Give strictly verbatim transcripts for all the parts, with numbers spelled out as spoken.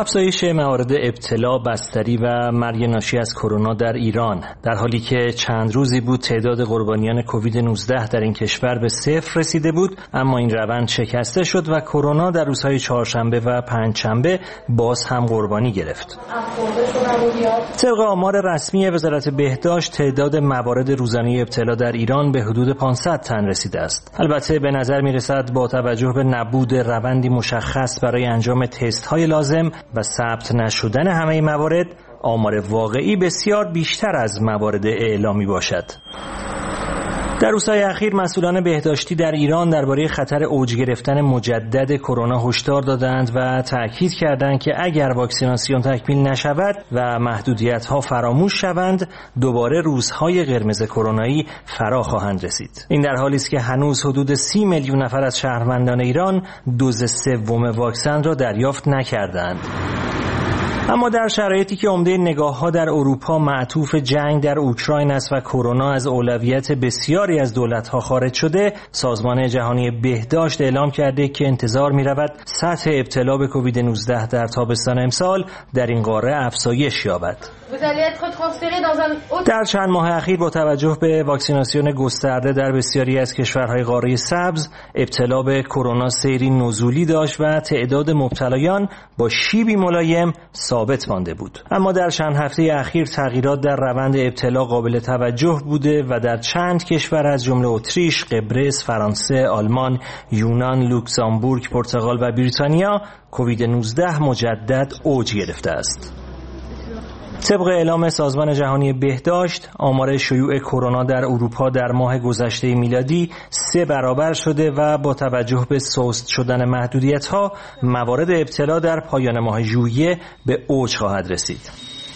افزایش موارد ابتلا، بستری و مرگ ناشی از کرونا در ایران در حالی که چند روزی بود تعداد قربانیان کووید نوزده در این کشور به صفر رسیده بود، اما این روند شکسته شد و کرونا در روزهای چهارشنبه و پنجشنبه باز هم قربانی گرفت. طبق آمار رسمی وزارت بهداشت تعداد موارد روزانه ابتلا در ایران به حدود پانصد تن رسیده است. البته به نظر می‌رسد با توجه به نبود روندی مشخص برای انجام تست‌های لازم و ثبت نشدن همه موارد، آمار واقعی بسیار بیشتر از موارد اعلامی باشد. در روزهای اخیر مسئولان بهداشتی در ایران درباره خطر اوج گرفتن مجدد کرونا هشدار دادند و تاکید کردند که اگر واکسیناسیون تکمیل نشود و محدودیت‌ها فراموش شوند، دوباره روزهای قرمز کرونایی فرا خواهند رسید. این در حالی است که هنوز حدود سی میلیون نفر از شهروندان ایران دوز سوم واکسن را دریافت نکردند. اما در شرایطی که عمده نگاه‌ها در اروپا معطوف جنگ در اوکراین است و کرونا از اولویت بسیاری از دولت‌ها خارج شده، سازمان جهانی بهداشت اعلام کرده که انتظار می‌رود سطح ابتلا به کووید نوزده در تابستان امسال در این قاره افزایش یابد. در چند ماه اخیر با توجه به واکسیناسیون گسترده در بسیاری از کشورهای قاره سبز، ابتلا به کرونا سیری نزولی داشت و تعداد مبتلایان با شیبی ملایم ثابت مانده بود. اما در چند هفته اخیر تغییرات در روند ابتلا قابل توجه بوده و در چند کشور از جمله اتریش، قبرس، فرانسه، آلمان، یونان، لوکزامبورگ، پرتغال و بریتانیا کووید نوزده مجدد اوج گرفته است. طبق اعلام سازمان جهانی بهداشت، آمار شیوع کرونا در اروپا در ماه گذشته میلادی سه برابر شده و با توجه به سست شدن محدودیت‌ها، موارد ابتلا در پایان ماه ژوئیه به اوج خواهد رسید.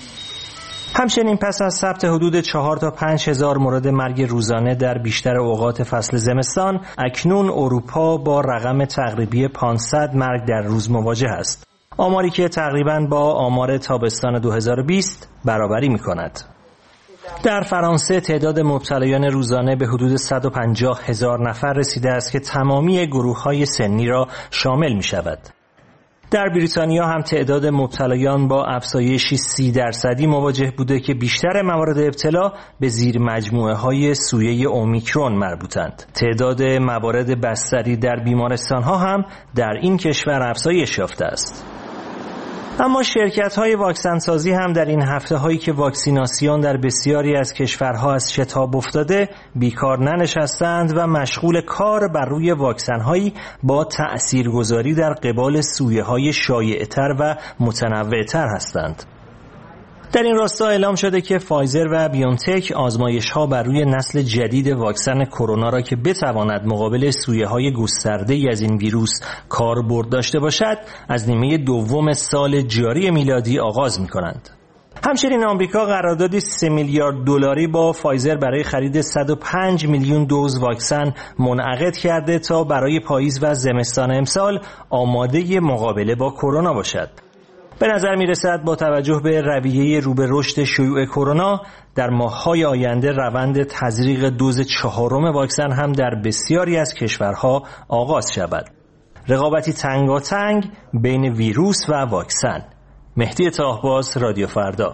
همچنین پس از ثبت حدود چهار تا پنج هزار مورد مرگ روزانه در بیشتر اوقات فصل زمستان، اکنون اروپا با رقم تقریبی پانصد مرگ در روز مواجه است. آماری که تقریباً با آمار تابستان دو هزار و بیست برابری می‌کند. در فرانسه تعداد مبتلایان روزانه به حدود صد و پنجاه هزار نفر رسیده است که تمامی گروه‌های سنی را شامل می‌شود. در بریتانیا هم تعداد مبتلایان با افزایشی سی درصدی مواجه بوده که بیشتر موارد ابتلا به زیر مجموعه‌های سویه اومیکرون مربوطند. تعداد موارد بستری در بیمارستان‌ها هم در این کشور افزایش یافته است. اما شرکت‌های واکسن سازی هم در این هفته‌هایی که واکسیناسیون در بسیاری از کشورها از شتاب افتاده بیکار ننشستند و مشغول کار بر روی واکسن‌هایی با تأثیرگذاری در قبال سویه‌های شایع‌تر و متنوع‌تر هستند. در این راستا اعلام شده که فایزر و بیونتک آزمایش‌ها بر روی نسل جدید واکسن کرونا را که بتواند مقابل سویه‌های گسترده‌ای از این ویروس کاربرد داشته باشد، از نیمه دوم سال جاری میلادی آغاز می‌کنند. همچنین آمریکا قراردادی سه میلیارد دلاری با فایزر برای خرید صد و پنج میلیون دوز واکسن منعقد کرده تا برای پاییز و زمستان امسال آماده مقابله با کرونا باشد. به نظر می رسد با توجه به رویه رو به رشد شیوع کرونا در ماه‌های آینده روند تزریق دوز چهارم واکسن هم در بسیاری از کشورها آغاز شود. رقابتی تنگاتنگ بین ویروس و واکسن. مهدی طاهباز، رادیو فردا.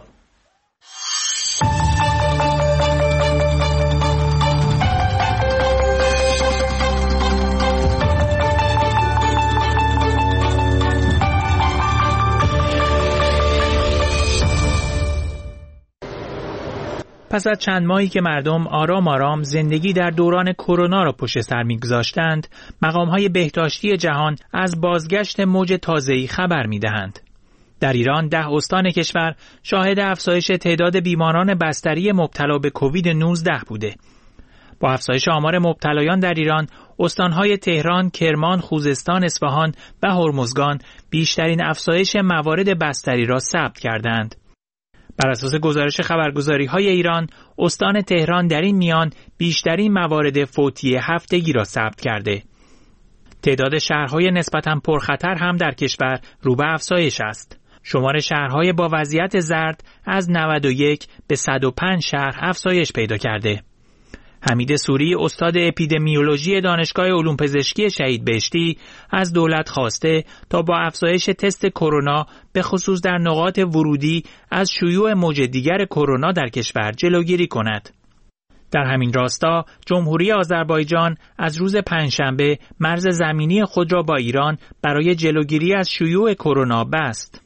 پس از چند ماهی که مردم آرام آرام زندگی در دوران کرونا را پشت سر می‌گذاشتند، مقام‌های بهداشتی جهان از بازگشت موج تازه‌ای خبر می‌دهند. در ایران ده استان کشور شاهد افزایش تعداد بیماران بستری مبتلا به کووید نوزده بوده. با افزایش آمار مبتلایان در ایران، استان‌های تهران، کرمان، خوزستان، اصفهان و هرمزگان بیشترین افزایش موارد بستری را ثبت کردند. بر اساس گزارش خبرگزاری‌های ایران، استان تهران در این میان بیشترین موارد فوتی هفتگی را ثبت کرده. تعداد شهرهای نسبتاً پرخطر هم در کشور رو به افزایش است. شمار شهرهای با وضعیت زرد از نود و یک به صد و پنج شهر افزایش پیدا کرده. حمید سوری استاد اپیدمیولوژی دانشگاه علوم پزشکی شهید بهشتی از دولت خواسته تا با افزایش تست کرونا به خصوص در نقاط ورودی از شیوع موج دیگر کرونا در کشور جلوگیری کند. در همین راستا جمهوری آذربایجان از روز پنجشنبه مرز زمینی خود را با ایران برای جلوگیری از شیوع کرونا بست.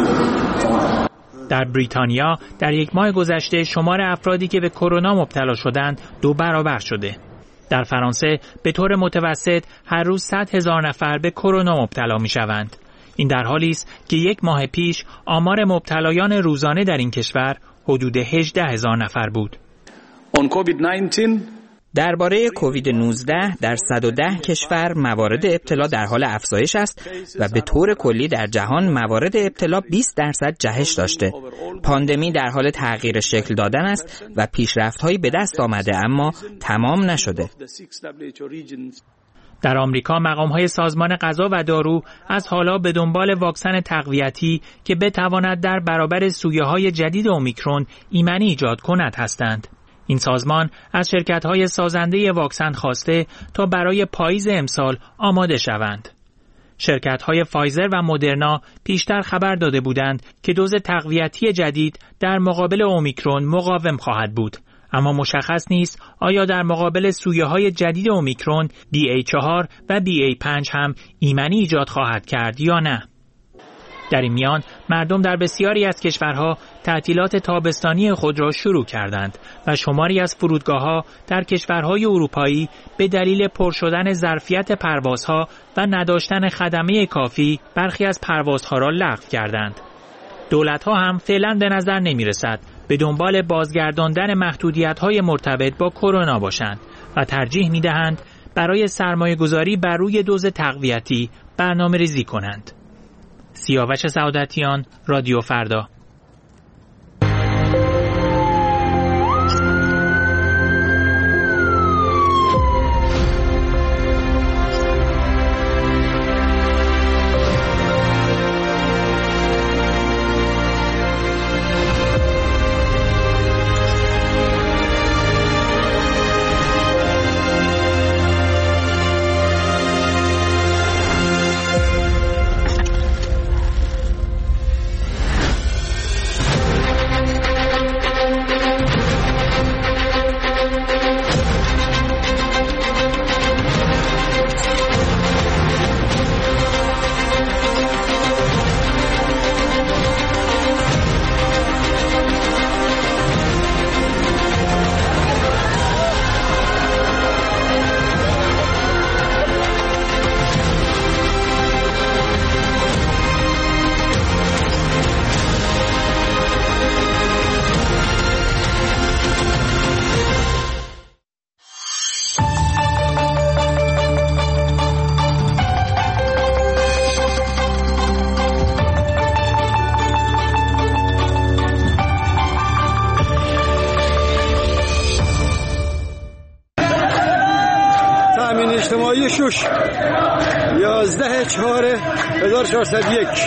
در بریتانیا در یک ماه گذشته شمار افرادی که به کرونا مبتلا شدند دو برابر شده. در فرانسه به طور متوسط هر روز صد هزار نفر به کرونا مبتلا می شوند. این در حالی است که یک ماه پیش آمار مبتلایان روزانه در این کشور حدود هجده هزار نفر بود. درباره کووید نوزده در صد و ده کشور موارد ابتلا در حال افزایش است و به طور کلی در جهان موارد ابتلا بیست درصد جهش داشته. پاندمی در حال تغییر شکل دادن است و پیشرفت‌هایی به دست آمده اما تمام نشده. در آمریکا مقام‌های سازمان غذا و دارو از حالا به دنبال واکسن تقویتی که بتواند در برابر سویه‌های جدید اومیکرون ایمنی ایجاد کند هستند. این سازمان از شرکت‌های سازنده واکسن خواسته تا برای پاییز امسال آماده شوند. شرکت‌های فایزر و مدرنا پیشتر خبر داده بودند که دوز تقویتی جدید در مقابل اومیکرون مقاوم خواهد بود، اما مشخص نیست آیا در مقابل سویه‌های جدید اومیکرون بی ای چهار و بی ای پنج هم ایمنی ایجاد خواهد کرد یا نه. در این میان مردم در بسیاری از کشورها تعطیلات تابستانی خود را شروع کردند و شماری از فرودگاه‌ها در کشورهای اروپایی به دلیل پر شدن ظرفیت پروازها و نداشتن خدمه کافی برخی از پروازها را لغو کردند. دولت‌ها هم فعلا به نظر نمی‌رسد به دنبال بازگرداندن محدودیت‌های مرتبط با کرونا باشند و ترجیح می‌دهند برای سرمایه‌گذاری بر روی دوز تقویتی برنامه‌ریزی کنند. سیاوش سعادتیان، رادیو فردا. اجتماعی شوش یازده چهار هزار و چهارصد و یک.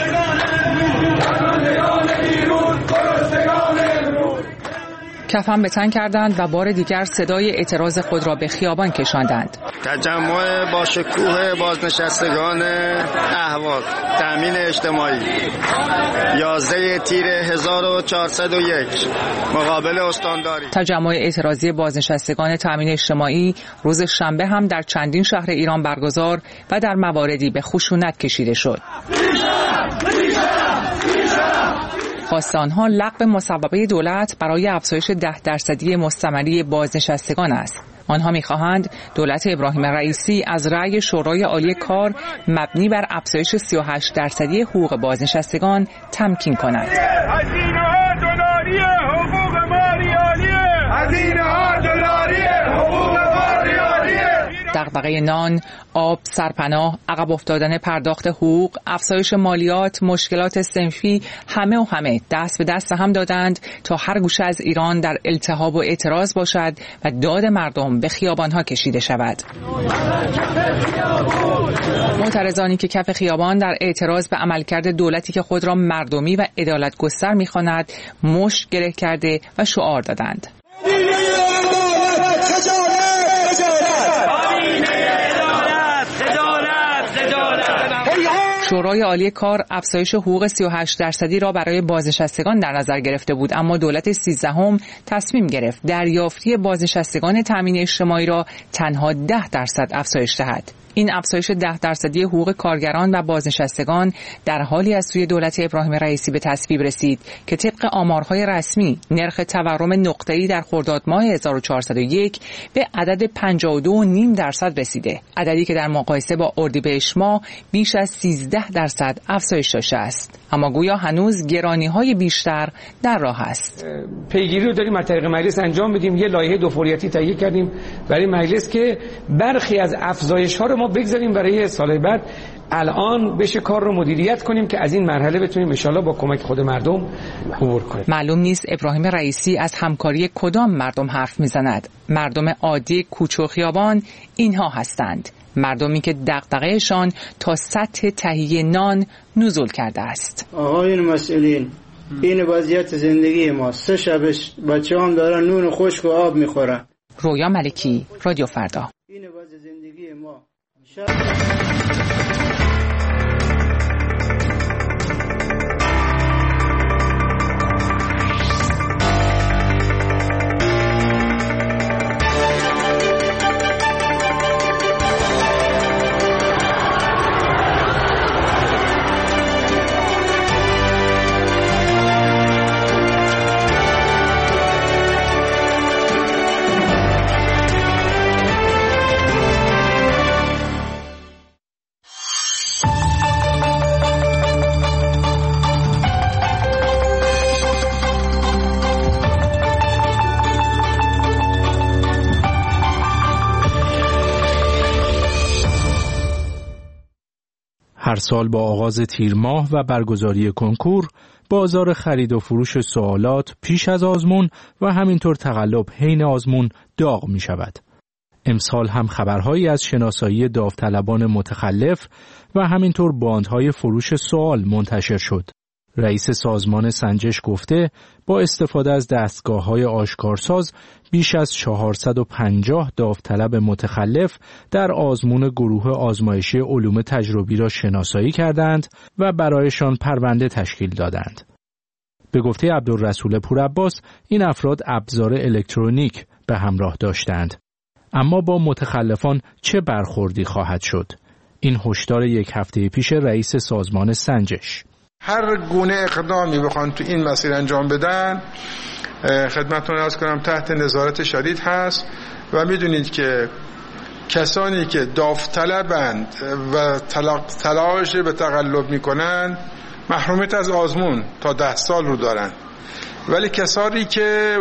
کفن به تن کردند و بار دیگر صدای اعتراض خود را به خیابان کشاندند. تجمع با شکوه بازنشستگان اهواز تامین اجتماعی یازده تیر هزار و چهارصد و یک مقابل استانداری. تجمع اعتراضی بازنشستگان تامین اجتماعی روز شنبه هم در چندین شهر ایران برگزار و در مواردی به خشونت کشیده شد. خواست آنها لغو مصوبه دولت برای افزایش ده درصدی مستمری بازنشستگان است. آنها می‌خواهند دولت ابراهیم رئیسی از رأی شورای عالی کار مبنی بر افزایش سی و هشت درصدی حقوق بازنشستگان تمکین کند. هزینه‌ها دلاری حقوق ما ریالیه. هزینه‌ها دلاری حقوق ما ریالیه. دغدغه نان، آب، سرپناه، عقب افتادن پرداخت حقوق، افزایش مالیات، مشکلات صنفی، همه و همه دست به دست هم دادند تا هر گوشه از ایران در التهاب و اعتراض باشد و داد مردم به خیابانها کشیده شود. معترضانی که کف خیابان در اعتراض به عملکرد دولتی که خود را مردمی و عدالت گستر می‌خواند، مشت گره کرده و شعار دادند. شورای عالی کار افزایش حقوق سی و هشت درصدی را برای بازنشستگان در نظر گرفته بود، اما دولت سیزدهم تصمیم گرفت دریافتی بازنشستگان تامین اجتماعی را تنها ده درصد افزایش دهد. این افزایش ده درصدی حقوق کارگران و بازنشستگان در حالی از سوی دولت ابراهیم رئیسی به تصویب رسید که طبق آمارهای رسمی نرخ تورم نقطه‌ای در خرداد ماه هزار و چهارصد و یک به عدد پنجاه و دو و نیم درصد رسیده، عددی که در مقایسه با اردیبهشت ماه بیش از سیزده درصد افزایش داشته است. اما گویا هنوز گرانی‌های بیشتر در راه است. پیگیری رو داریم از طریق مجلس انجام بدیم. یه لایحه دو فوریتی تهیه کردیم برای مجلس که برخی از افزایش‌ها رو ما بگذاریم برای سال بعد. الان بشه کار رو مدیریت کنیم که از این مرحله بتونیم ان شاءالله با کمک خود مردم عبور کنیم. معلوم نیست ابراهیم رئیسی از همکاری کدام مردم حرف میزند. مردم عادی کوچه و خیابان اینها هستند، مردمی که دغدغه‌شان تا سطح تهیه نان نزول کرده است. آقایون مسئولین، این وضعیت زندگی ما. سه شبش بچه‌هام دارن نون خشک و آب میخورن. رویا ملکی، رادیو فردا. این وضع زندگی ما. هر سال با آغاز تیر ماه و برگزاری کنکور، بازار خرید و فروش سوالات پیش از آزمون و همینطور تقلب حین آزمون داغ می شود. امسال هم خبرهایی از شناسایی داوطلبان متخلف و همینطور باندهای فروش سوال منتشر شد. رئیس سازمان سنجش گفته با استفاده از دستگاه‌های آشکارساز بیش از چهارصد و پنجاه داوطلب متخلف در آزمون گروه آزمایشی علوم تجربی را شناسایی کردند و برایشان پرونده تشکیل دادند. به گفته عبدالرسول پورعباس این افراد ابزار الکترونیک به همراه داشتند. اما با متخلفان چه برخوردی خواهد شد؟ این هشدار یک هفته پیش رئیس سازمان سنجش. هر گونه اقدامی بخوان تو این مسیر انجام بدن خدمتتون عرض کنم تحت نظارت شدید هست و میدونید که کسانی که داوطلبند و تلاش به تقلب میکنن محرومیت از آزمون تا ده سال رو دارن، ولی کسانی که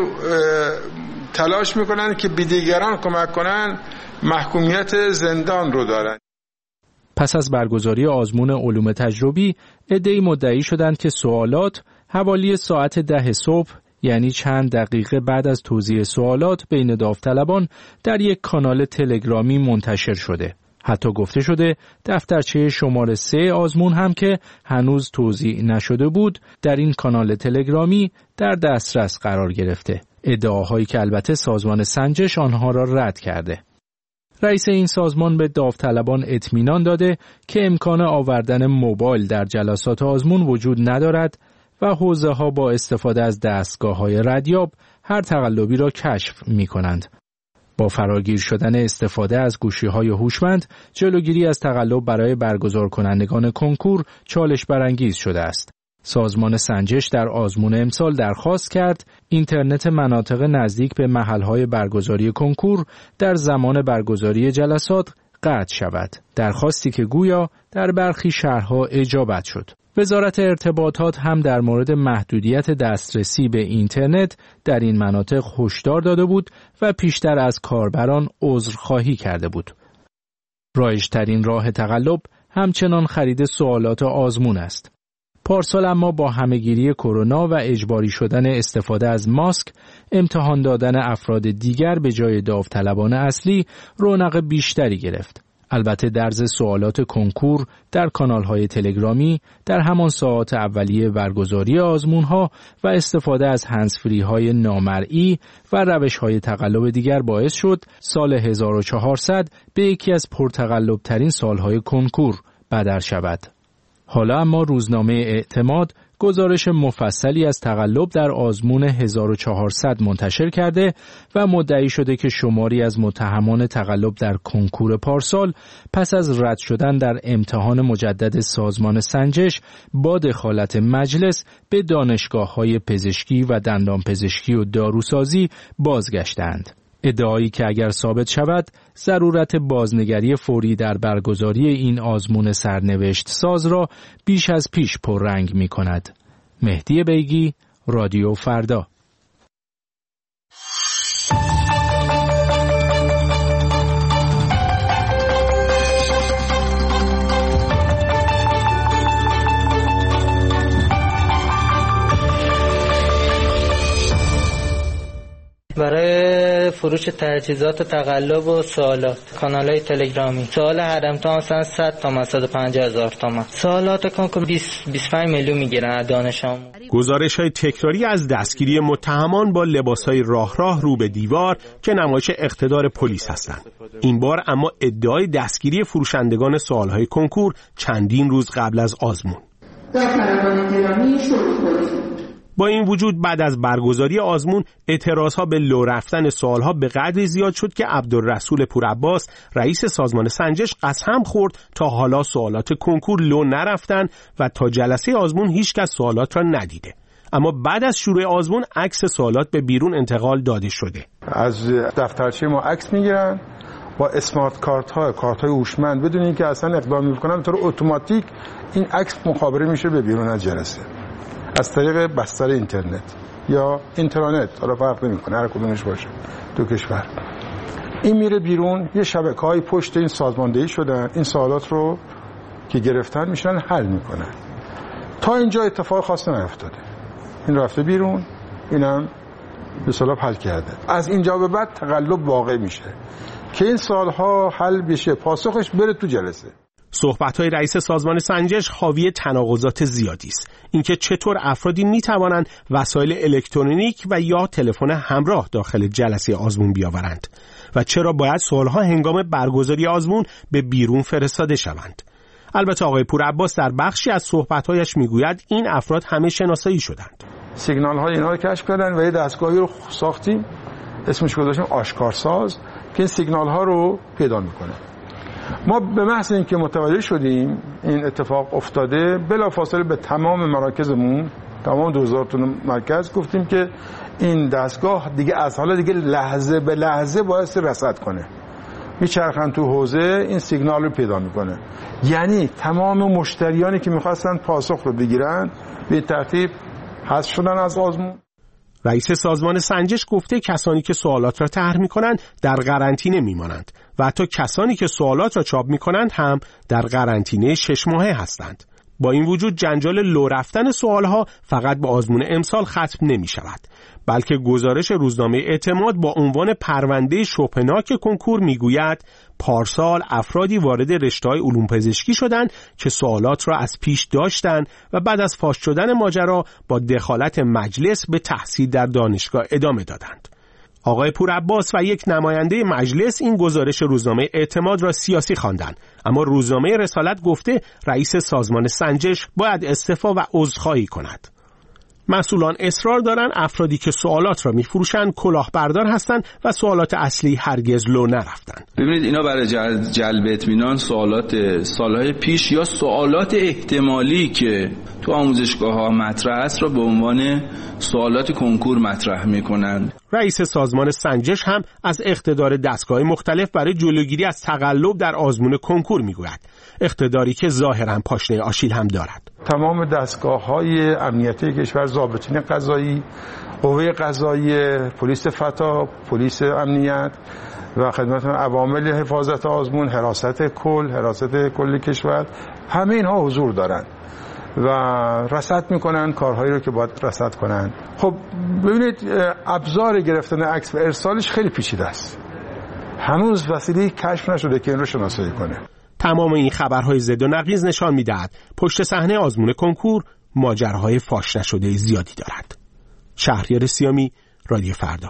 تلاش میکنن که به دیگران کمک کنن محکومیت زندان رو دارن. پس از برگزاری آزمون علوم تجربی، عده‌ای مدعی شدند که سوالات حوالی ساعت ده صبح، یعنی چند دقیقه بعد از توزیع سوالات بین داوطلبان، در یک کانال تلگرامی منتشر شده. حتی گفته شده دفترچه شماره سه آزمون هم که هنوز توزیع نشده بود، در این کانال تلگرامی در دسترس قرار گرفته. ادعاهایی که البته سازمان سنجش آنها را رد کرده. رئیس این سازمان به داوطلبان اطمینان داده که امکان آوردن موبایل در جلسات آزمون وجود ندارد و حوزه‌ها با استفاده از دستگاه‌های ردیاب هر تقلبی را کشف می‌کنند. با فراگیر شدن استفاده از گوشی‌های هوشمند، جلوگیری از تقلب برای برگزار کنندگان کنکور چالش برانگیز شده است. سازمان سنجش در آزمون امسال درخواست کرد اینترنت مناطق نزدیک به محل‌های برگزاری کنکور در زمان برگزاری جلسات قطع شود. درخواستی که گویا در برخی شهرها اجابت شد. وزارت ارتباطات هم در مورد محدودیت دسترسی به اینترنت در این مناطق هشدار داده بود و پیشتر از کاربران عذرخواهی کرده بود. رایج‌ترین راه تقلب همچنان خرید سوالات آزمون است. پارسال اما با همهگیری کرونا و اجباری شدن استفاده از ماسک، امتحان دادن افراد دیگر به جای داوطلبان اصلی رونق بیشتری گرفت. البته درز سوالات کنکور در کانال‌های تلگرامی در همان ساعات اولیه برگزاری آزمون‌ها و استفاده از هندزفری‌های نامرئی و روش‌های تقلب دیگر باعث شد سال هزار و چهارصد به یکی از پرتقلب‌ترین سال‌های کنکور بدل شود. حالا اما روزنامه اعتماد گزارش مفصلی از تقلب در آزمون هزار و چهارصد منتشر کرده و مدعی شده که شماری از متهمان تقلب در کنکور پارسال پس از رد شدن در امتحان مجدد سازمان سنجش با دخالت مجلس به دانشگاه‌های پزشکی و دندانپزشکی و داروسازی بازگشتند. ادعایی که اگر ثابت شود ضرورت بازنگری فوری در برگزاری این آزمون سرنوشت ساز را بیش از پیش پررنگ می کند. مهدی بیگی، رادیو فردا. برای فروش تجهیزات تقلب و سوالات کانال‌های تلگرامی سوال هر امتحان مثلا صد تومن صد و پنجاه هزار تومن، سوالات کنکور بیست بیست و پنج میلیون میگیرن دانش آموز. گزارش‌های تکراری از دستگیری متهمان با لباس‌های راه راه رو به دیوار که نمایش اقتدار پلیس هستند. این بار اما ادعای دستگیری فروشندگان سوال‌های کنکور چندین روز قبل از آزمون. با این وجود بعد از برگزاری آزمون اعتراضها به لو رفتن سوالها به قدری زیاد شد که عبدالرسول پورعباس رئیس سازمان سنجش قسم خورد تا حالا سوالات کنکور لو نرفتن و تا جلسه آزمون هیچ کس سوالات را ندیده. اما بعد از شروع آزمون عکس سوالات به بیرون انتقال داده شده. از دفترچه ما عکس میگیرن با اسمارت کارت ها کارت های هوشمند بدون اینکه اصلا اقدام میکنن به طور اتوماتیک این عکس مخابره میشه به بیرون از جلسه از طریق بستر اینترنت یا اینترنت، حالا فرق نمیکنه هر کدومش باشه دو کشور. این میره بیرون، یه شبکه‌های پشت این سازماندهی شدن، این سوالات رو که گرفتن میشن حل میکنن. تا اینجا اتفاق خاصی نیفتاده. این رفته بیرون، اینم به اصطلاح حل کرده. از اینجا به بعد تقلب واقع میشه که این سوالها حل بشه، پاسخش بره تو جلسه. صحبت‌های رئیس سازمان سنجش حاوی تناقضات زیادی است. اینکه چطور افرادی می‌توانند وسایل الکترونیک و یا تلفن همراه داخل جلسه آزمون بیاورند و چرا باید سوال‌ها هنگام برگزاری آزمون به بیرون فرستاده شوند. البته آقای پورعباس در بخشی از صحبت‌هایش می‌گوید این افراد همه شناسایی شدند. سیگنال‌های اینها رو کشف کردن و یه دستگاهی رو ساختیم، اسمش گذاشتیم آشکارساز که این سیگنال‌ها رو پیدا می‌کنه. ما به محض اینکه متوجه شدیم این اتفاق افتاده بلافاصله به تمام مراکزمون، تمام دو هزار تا مرکز گفتیم که این دستگاه دیگه از حالا دیگه لحظه به لحظه باید رصد کنه، میچرخن تو حوزه این سیگنال رو پیدا میکنه. یعنی تمام مشتریانی که میخواستن پاسخ رو بگیرن به ترتیب حذف شدن از آزمون. رئیس سازمان سنجش گفته کسانی که سوالات را طرح می‌کنند در قرنطینه می‌مانند و حتی کسانی که سوالات را چاپ می‌کنند هم در قرنطینه شش ماهه هستند. با این وجود جنجال لو رفتن سوالها فقط به آزمون امسال ختم نمی‌شود، بلکه گزارش روزنامه اعتماد با عنوان پرونده شبهناک کنکور میگوید پارسال افرادی وارد رشته‌های علوم پزشکی شدند که سوالات را از پیش داشتند و بعد از فاش شدن ماجرا با دخالت مجلس به تحصیل در دانشگاه ادامه دادند. آقای پورعباس و یک نماینده مجلس این گزارش روزنامه اعتماد را سیاسی خواندند، اما روزنامه رسالت گفته رئیس سازمان سنجش باید استعفا و عذرخواهی کند. مسئولان اصرار دارند افرادی که سوالات را می‌فروشند کلاهبردار هستند و سوالات اصلی هرگز لو نرفتند. ببینید اینا برای جلب اطمینان سوالات سالهای پیش یا سوالات احتمالی که تو آموزشگاه‌ها مطرح است را به عنوان سوالات کنکور مطرح می‌کنند. رئیس سازمان سنجش هم از اقتدار دستگاه مختلف برای جلوگیری از تقلب در آزمون کنکور می‌گوید، اقتداری که ظاهراً پاشنه آشیل هم دارد. تمام دستگاه‌های امنیتی کشور، ضابطین قضایی، قوه قضایی، پلیس فتا، پلیس امنیت و خدمت عوامل حفاظت آزمون، حراست کل، حراست کل کشور، همه اینها حضور دارند و رصد میکنن کارهایی رو که باید رصد کنن. خب ببینید ابزار گرفتن عکس و ارسالش خیلی پیچیده است. هنوز وسیله کشف نشده که این رو شناسایی کنه. تمام این خبرهای ضد و نقیض نشان می‌دهد پشت صحنه آزمون کنکور ماجراهای فاش نشده زیادی دارد. شهریار سیامی، رادیو فردا.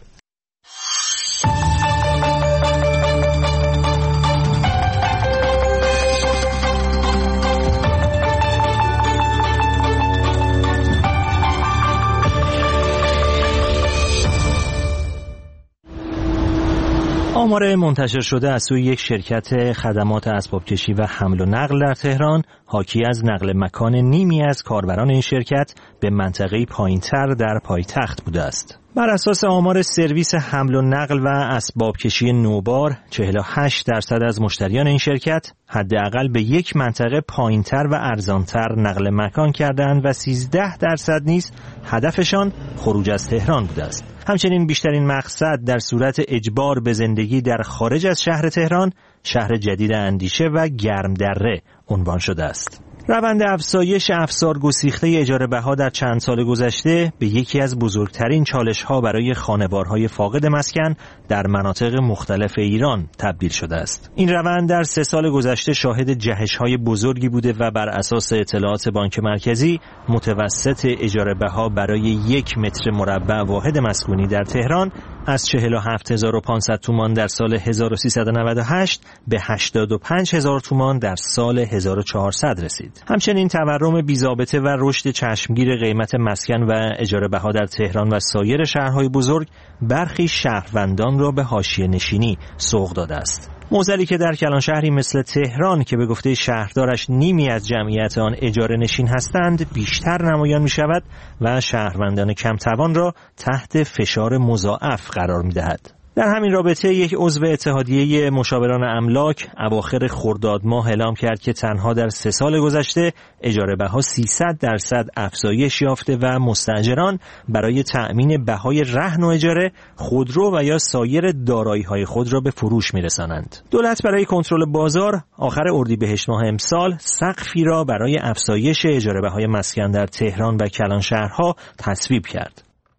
آمار منتشر شده از سوی یک شرکت خدمات اسبابکشی و حمل و نقل در تهران حاکی از نقل مکان نیمی از کاربران این شرکت به منطقه‌ای پایین‌تر در پایتخت بوده است. بر اساس آمار سرویس حمل و نقل و اسبابکشی نوبار، چهل و هشت درصد از مشتریان این شرکت حداقل به یک منطقه پایین‌تر و ارزان‌تر نقل مکان کردند و سیزده درصد نیز هدفشان خروج از تهران بوده است. همچنین بیشترین مقصد در صورت اجبار به زندگی در خارج از شهر تهران، شهر جدید اندیشه و گرمدره عنوان شده است. روند افزایش افسار گسیخته اجاره بها در چند سال گذشته به یکی از بزرگترین چالش‌ها برای خانوارهای فاقد مسکن در مناطق مختلف ایران تبدیل شده است. این روند در سه سال گذشته شاهد جهش‌های بزرگی بوده و بر اساس اطلاعات بانک مرکزی متوسط اجاره بها برای یک متر مربع واحد مسکونی در تهران از چهل و هفت هزار و پانصد تومان در سال هزار و سیصد و نود و هشت به هشتاد و پنج هزار تومان در سال هزار و چهارصد رسید. همچنین تورم بی‌ضابطه و رشد چشمگیر قیمت مسکن و اجاره بها در تهران و سایر شهرهای بزرگ برخی شهروندان را به حاشیه نشینی سوق داده است. معضلی که در کلان شهری مثل تهران که به گفته شهردارش نیمی از جمعیت آن اجاره نشین هستند بیشتر نمایان می شود و شهروندان کم توان را تحت فشار مضاعف قرار می دهد. در همین رابطه یک عضو اتحادیه مشاوران املاک اواخر خرداد ماه اعلام کرد که تنها در سه سال گذشته اجاره بها سیصد درصد افزایش یافته و مستاجران برای تأمین بهای رهن و اجاره خودرو و یا سایر دارایی‌های خود را به فروش می‌رسانند. دولت برای کنترل بازار آخر اردیبهشت ماه امسال سقفی را برای افزایش اجاره بهای مسکن در تهران و کلان شهرها تصویب کرد.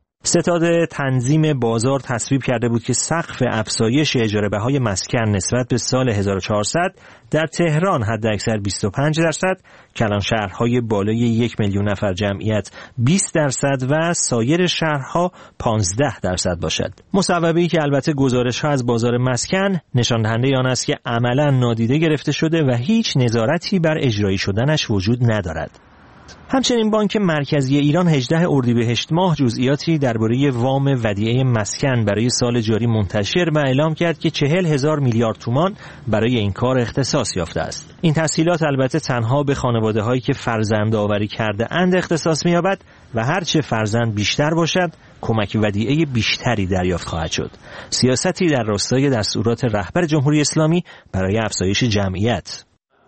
ستاد تنظیم بازار تصویب کرده بود که سقف افزایش اجاره بهای مسکن نسبت به سال هزار و چهارصد در تهران حداکثر بیست و پنج درصد، کلان شهرهای بالای یک میلیون نفر جمعیت بیست درصد و سایر شهرها پانزده درصد باشد. مصوبه‌ای که البته گزارش‌ها از بازار مسکن نشان دهنده آن است که عملاً نادیده گرفته شده و هیچ نظارتی بر اجرایی شدنش وجود ندارد. همچنین بانک مرکزی ایران هجدهم اردیبهشت ماه جزئیاتی درباره وام ودیعه مسکن برای سال جاری منتشر و اعلام کرد که چهل هزار میلیارد تومان برای این کار اختصاص یافته است. این تسهیلات البته تنها به خانواده‌هایی که فرزند آوری کرده اند اختصاص می‌یابد و هرچه فرزند بیشتر باشد کمک ودیعه بیشتری دریافت خواهد شد. سیاستی در راستای دستورات رهبر جمهوری اسلامی برای افزایش جمعیت.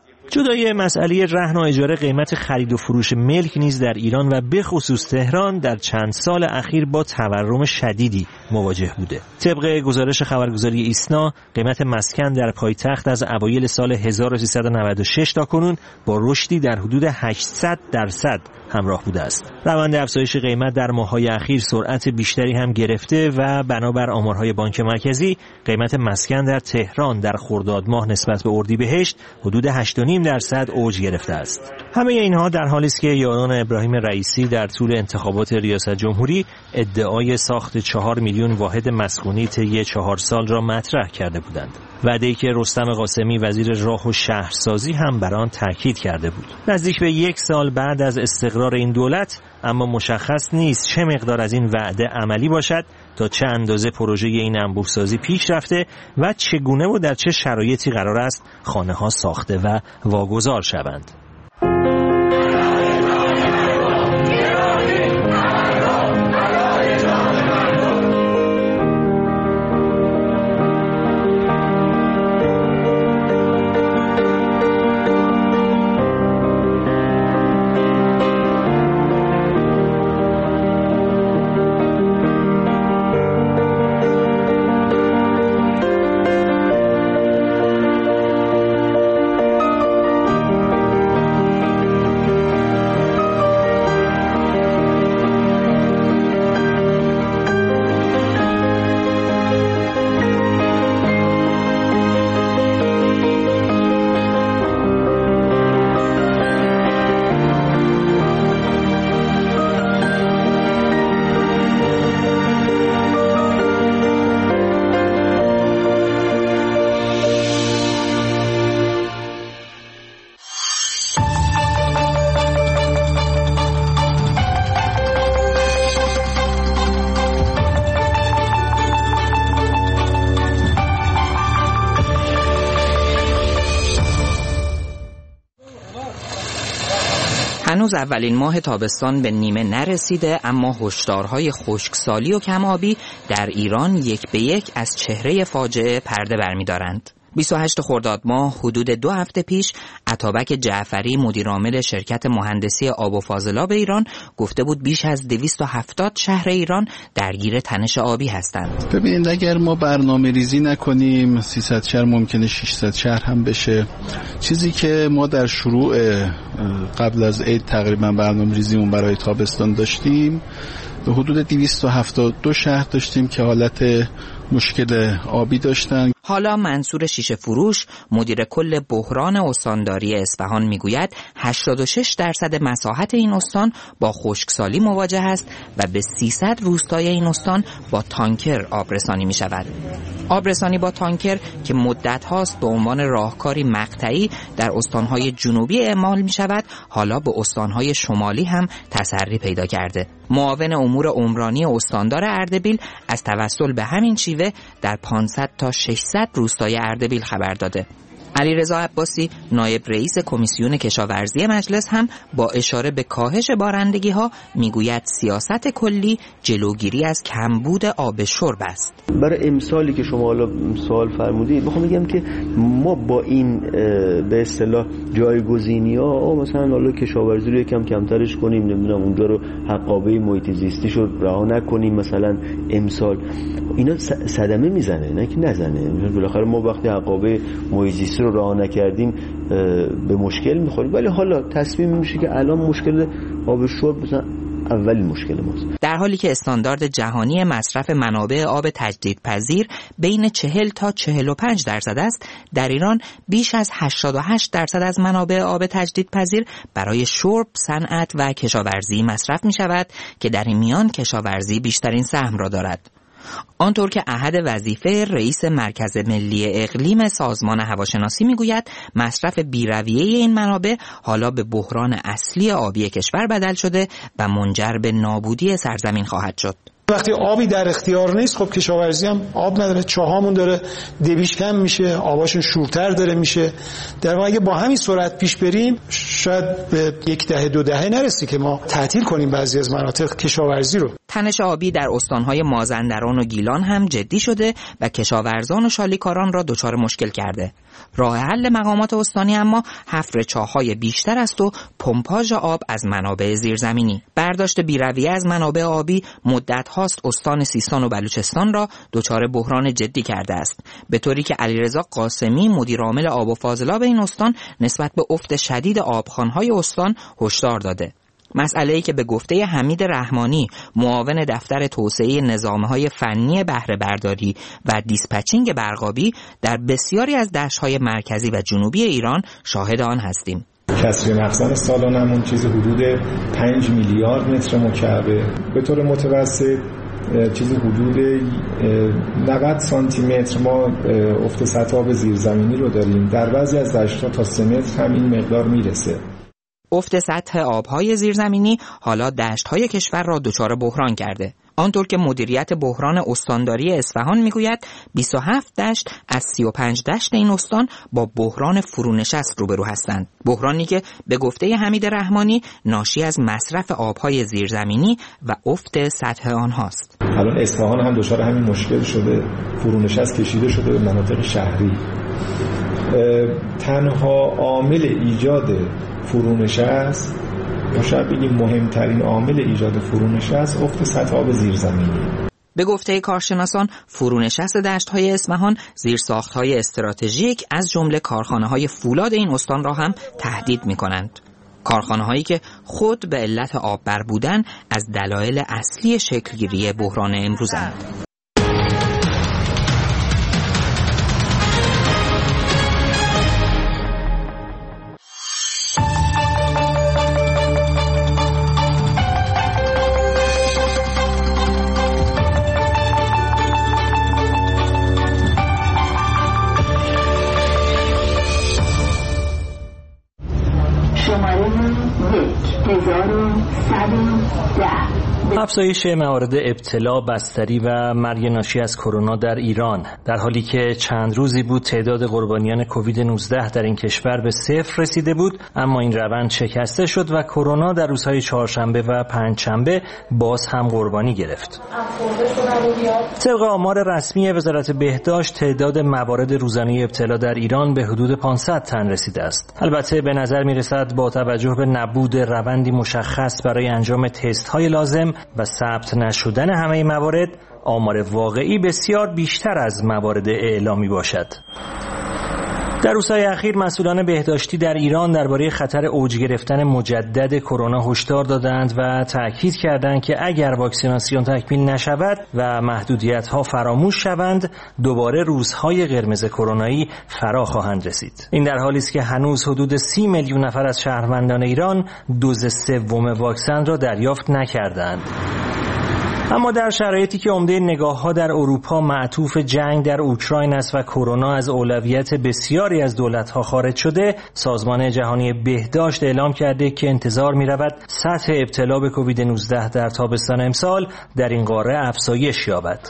جدای مسئله رهن و اجاره، قیمت خرید و فروش ملک نیز در ایران و به خصوص تهران در چند سال اخیر با تورم شدیدی مواجه بوده. طبق گزارش خبرگزاری ایسنا، قیمت مسکن در پایتخت از اوایل سال هزار و سیصد و نود و شش تا کنون با رشدی در حدود هشتصد درصد همراه بوده است. روند افزایش قیمت در ماه‌های اخیر سرعت بیشتری هم گرفته و بنابر آمارهای بانک مرکزی قیمت مسکن در تهران در خرداد ماه نسبت به اردیبهشت حدود هشت و نیم درصد اوج گرفته است. همه اینها در حالی است که یاران ابراهیم رئیسی در طول انتخابات ریاست جمهوری ادعای ساخت چهار میلیون واحد مسکونی طی چهار سال را مطرح کرده بودند. وعده‌ای که رستم قاسمی وزیر راه و شهرسازی هم بر آن تاکید کرده بود. نزدیک به یک سال بعد از استقرار این دولت اما مشخص نیست چه مقدار از این وعده عملی باشد، تا چه اندازه پروژه این انبوه‌سازی پیش رفته و چگونه و در چه شرایطی قرار است خانه‌ها ساخته و واگذار شوند. هنوز اولین ماه تابستان به نیمه نرسیده، اما هشدارهای خشکسالی و کم‌آبی در ایران یک به یک از چهره فاجعه پرده برمی‌دارند. بیست و هشتم خرداد ماه حدود دو هفته پیش عطابک جعفری مدیرعامل شرکت مهندسی آب و فاضلاب ایران گفته بود بیش از دویست و هفتاد شهر ایران درگیر تنش آبی هستند. ببینید اگر ما برنامه ریزی نکنیم سیصد شهر ممکنه ششصد شهر هم بشه. چیزی که ما در شروع قبل از عید تقریبا برنامه ریزیمون برای تابستان داشتیم حدود دویست و هفتاد و دو شهر داشتیم که حالت مشکل آبی داشتن. حالا منصور شیشه فروش مدیر کل بحران استانداری اصفهان میگوید هشتاد و شش درصد مساحت این استان با خشکسالی مواجه است و به سیصد روستای این استان با تانکر آبرسانی می شود. آبرسانی با تانکر که مدت هاست به عنوان راهکاری مقطعی در استانهای جنوبی اعمال می شود، حالا به استانهای شمالی هم تسری پیدا کرده. معاون امور عمرانی استاندار اردبیل از توسل به همین شیوه در پانصد تا ششصد روستای اردبیل خبر داده. علیرضا عباسی نایب رئیس کمیسیون کشاورزی مجلس هم با اشاره به کاهش بارندگی ها میگوید سیاست کلی جلوگیری از کمبود آب شرب است. برای امسالی که شما حالا سوال فرمودید میخوام بگم که ما با این به اصطلاح جایگزینی‌ها مثلا حالا کشاورزی رو یکم کمترش کنیم، نمیدونم اونجا رو حقابه محیط زیستی رو رها نکنیم، مثلا امسال اینا صدمه میزنه نه که نزنه. بالاخره ما وقتی حقابه محیط زیستی رو رها نکردیم به مشکل میخوریم، ولی حالا تصمیم میشه که الان مشکل آب شرب مثلا اولین مشکل ماست. در حالی که استاندارد جهانی مصرف منابع آب تجدیدپذیر بین چهل تا چهل و پنج درصد است، در ایران بیش از هشتاد و هشت درصد از منابع آب تجدیدپذیر برای شرب، صنعت و کشاورزی مصرف می شود که در این میان کشاورزی بیشترین سهم را دارد. آنطور که احد وظیفه رئیس مرکز ملی اقلیم سازمان هواشناسی میگوید مصرف بی‌رویه این منابع حالا به بحران اصلی آبی کشور بدل شده و منجر به نابودی سرزمین خواهد شد. وقتی آبی در اختیار نیست خب کشاورزی هم آب نداره، چاهامون داره دبیش کم میشه، آباشون شورتر داره میشه. در واقع اگه با همین سرعت پیش بریم شاید به یک دهه دو دهه نرسی که ما تعطیل کنیم بعضی از مناطق کشاورزی رو. تنش آبی در استانهای مازندران و گیلان هم جدی شده و کشاورزان و شالیکاران را دچار مشکل کرده. راه حل مقامات استانی اما حفر چاه‌های بیشتر است و پمپاژ آب از منابع زیرزمینی. برداشت بی‌رویه از منابع آبی مدت هاست استان سیستان و بلوچستان را دچار بحران جدی کرده است، به طوری که علیرضا قاسمی مدیرعامل آب و فاضلاب این استان نسبت به افت شدید آبخوان‌های استان هشدار داده. مسئله‌ای که به گفته حمید رحمانی معاون دفتر توسعه نظام‌های فنی بهره برداری و دیسپچینگ برقابی در بسیاری از دشت‌های مرکزی و جنوبی ایران شاهد آن هستیم. کسری مخزن سالانمون چیز حدود پنج میلیارد متر مکعب، به طور متوسط چیز حدود نود سانتی متر ما افت سطح آب زیرزمینی رو داریم. در بعضی از دشت‌ها تا سه متر هم این مقدار میرسه. افت سطح آبهای زیرزمینی حالا دشت‌های کشور را دچار بحران کرده. آنطور که مدیریت بحران استانداری اصفهان میگوید بیست و هفت دشت از سی و پنج دشت این استان با بحران فرونشست روبرو هستند. بحرانی که به گفته حمید رحمانی ناشی از مصرف آبهای زیرزمینی و افت سطح آنهاست. الان اصفهان هم دچار همین مشکل شده، فرونشست کشیده شده به مناطق شهری. تنها عامل ایجاد فرونشست یا شاید بگیم مهمترین عامل ایجاد فرونشست افت سطح آب زیرزمینی. به گفته کارشناسان فرونشست دشت‌های اصفهان زیرساخت‌های استراتژیک از جمله کارخانه‌های فولاد این استان را هم تهدید می‌کنند. کارخانه‌هایی که خود به علت آب بر بودن از دلایل اصلی شکلگیری بحران امروزند. افزایش موارد ابتلا، بستری و مرگ ناشی از کرونا در ایران در حالی که چند روزی بود تعداد قربانیان کووید نوزده در این کشور به صفر رسیده بود، اما این روند شکسته شد و کرونا در روزهای چهارشنبه و پنجشنبه باز هم قربانی گرفت. طبق آمار رسمی وزارت بهداشت تعداد موارد روزانه ابتلا در ایران به حدود پانصد تن رسیده است. البته به نظر می رسد با توجه به نبود روندی مشخص برای انجام تست های لازم و ثبت نشدن همه موارد، آمار واقعی بسیار بیشتر از موارد اعلامی باشد. در روزهای اخیر مسئولان بهداشتی در ایران درباره خطر اوج گرفتن مجدد کرونا هشدار دادند و تاکید کردند که اگر واکسیناسیون تکمیل نشود و محدودیت‌ها فراموش شوند، دوباره روزهای قرمز کرونایی فرا خواهند رسید. این در حالی است که هنوز حدود سی میلیون نفر از شهروندان ایران دوز سوم واکسن را دریافت نکردند. اما در شرایطی که عمده نگاه‌ها در اروپا معطوف جنگ در اوکراین است و کرونا از اولویت بسیاری از دولت‌ها خارج شده، سازمان جهانی بهداشت اعلام کرده که انتظار می‌رود سطح ابتلا به کووید نوزده در تابستان امسال در این قاره افزایش یابد.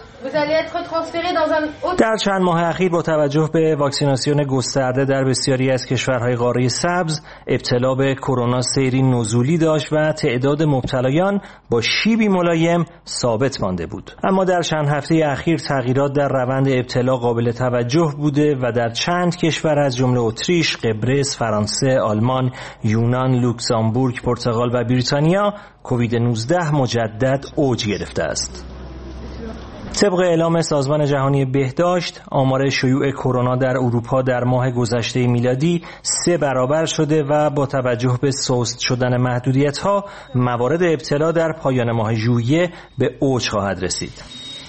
در چند ماه اخیر با توجه به واکسیناسیون گسترده در بسیاری از کشورهای قاره سبز، ابتلا به کرونا سیری نزولی داشت و تعداد مبتلایان با شیبی ملایم ثابت مانده بود. اما در چند هفته اخیر تغییرات در روند ابتلا قابل توجه بوده و در چند کشور از جمله اتریش، قبرس، فرانسه، آلمان، یونان، لوکزامبورگ، پرتغال و بریتانیا کووید نوزده مجدد اوج گرفته است. طبق اعلام سازمان جهانی بهداشت، آمار شیوع کرونا در اروپا در ماه گذشته میلادی سه برابر شده و با توجه به سست شدن محدودیت‌ها، موارد ابتلا در پایان ماه ژوئیه به اوج خواهد رسید.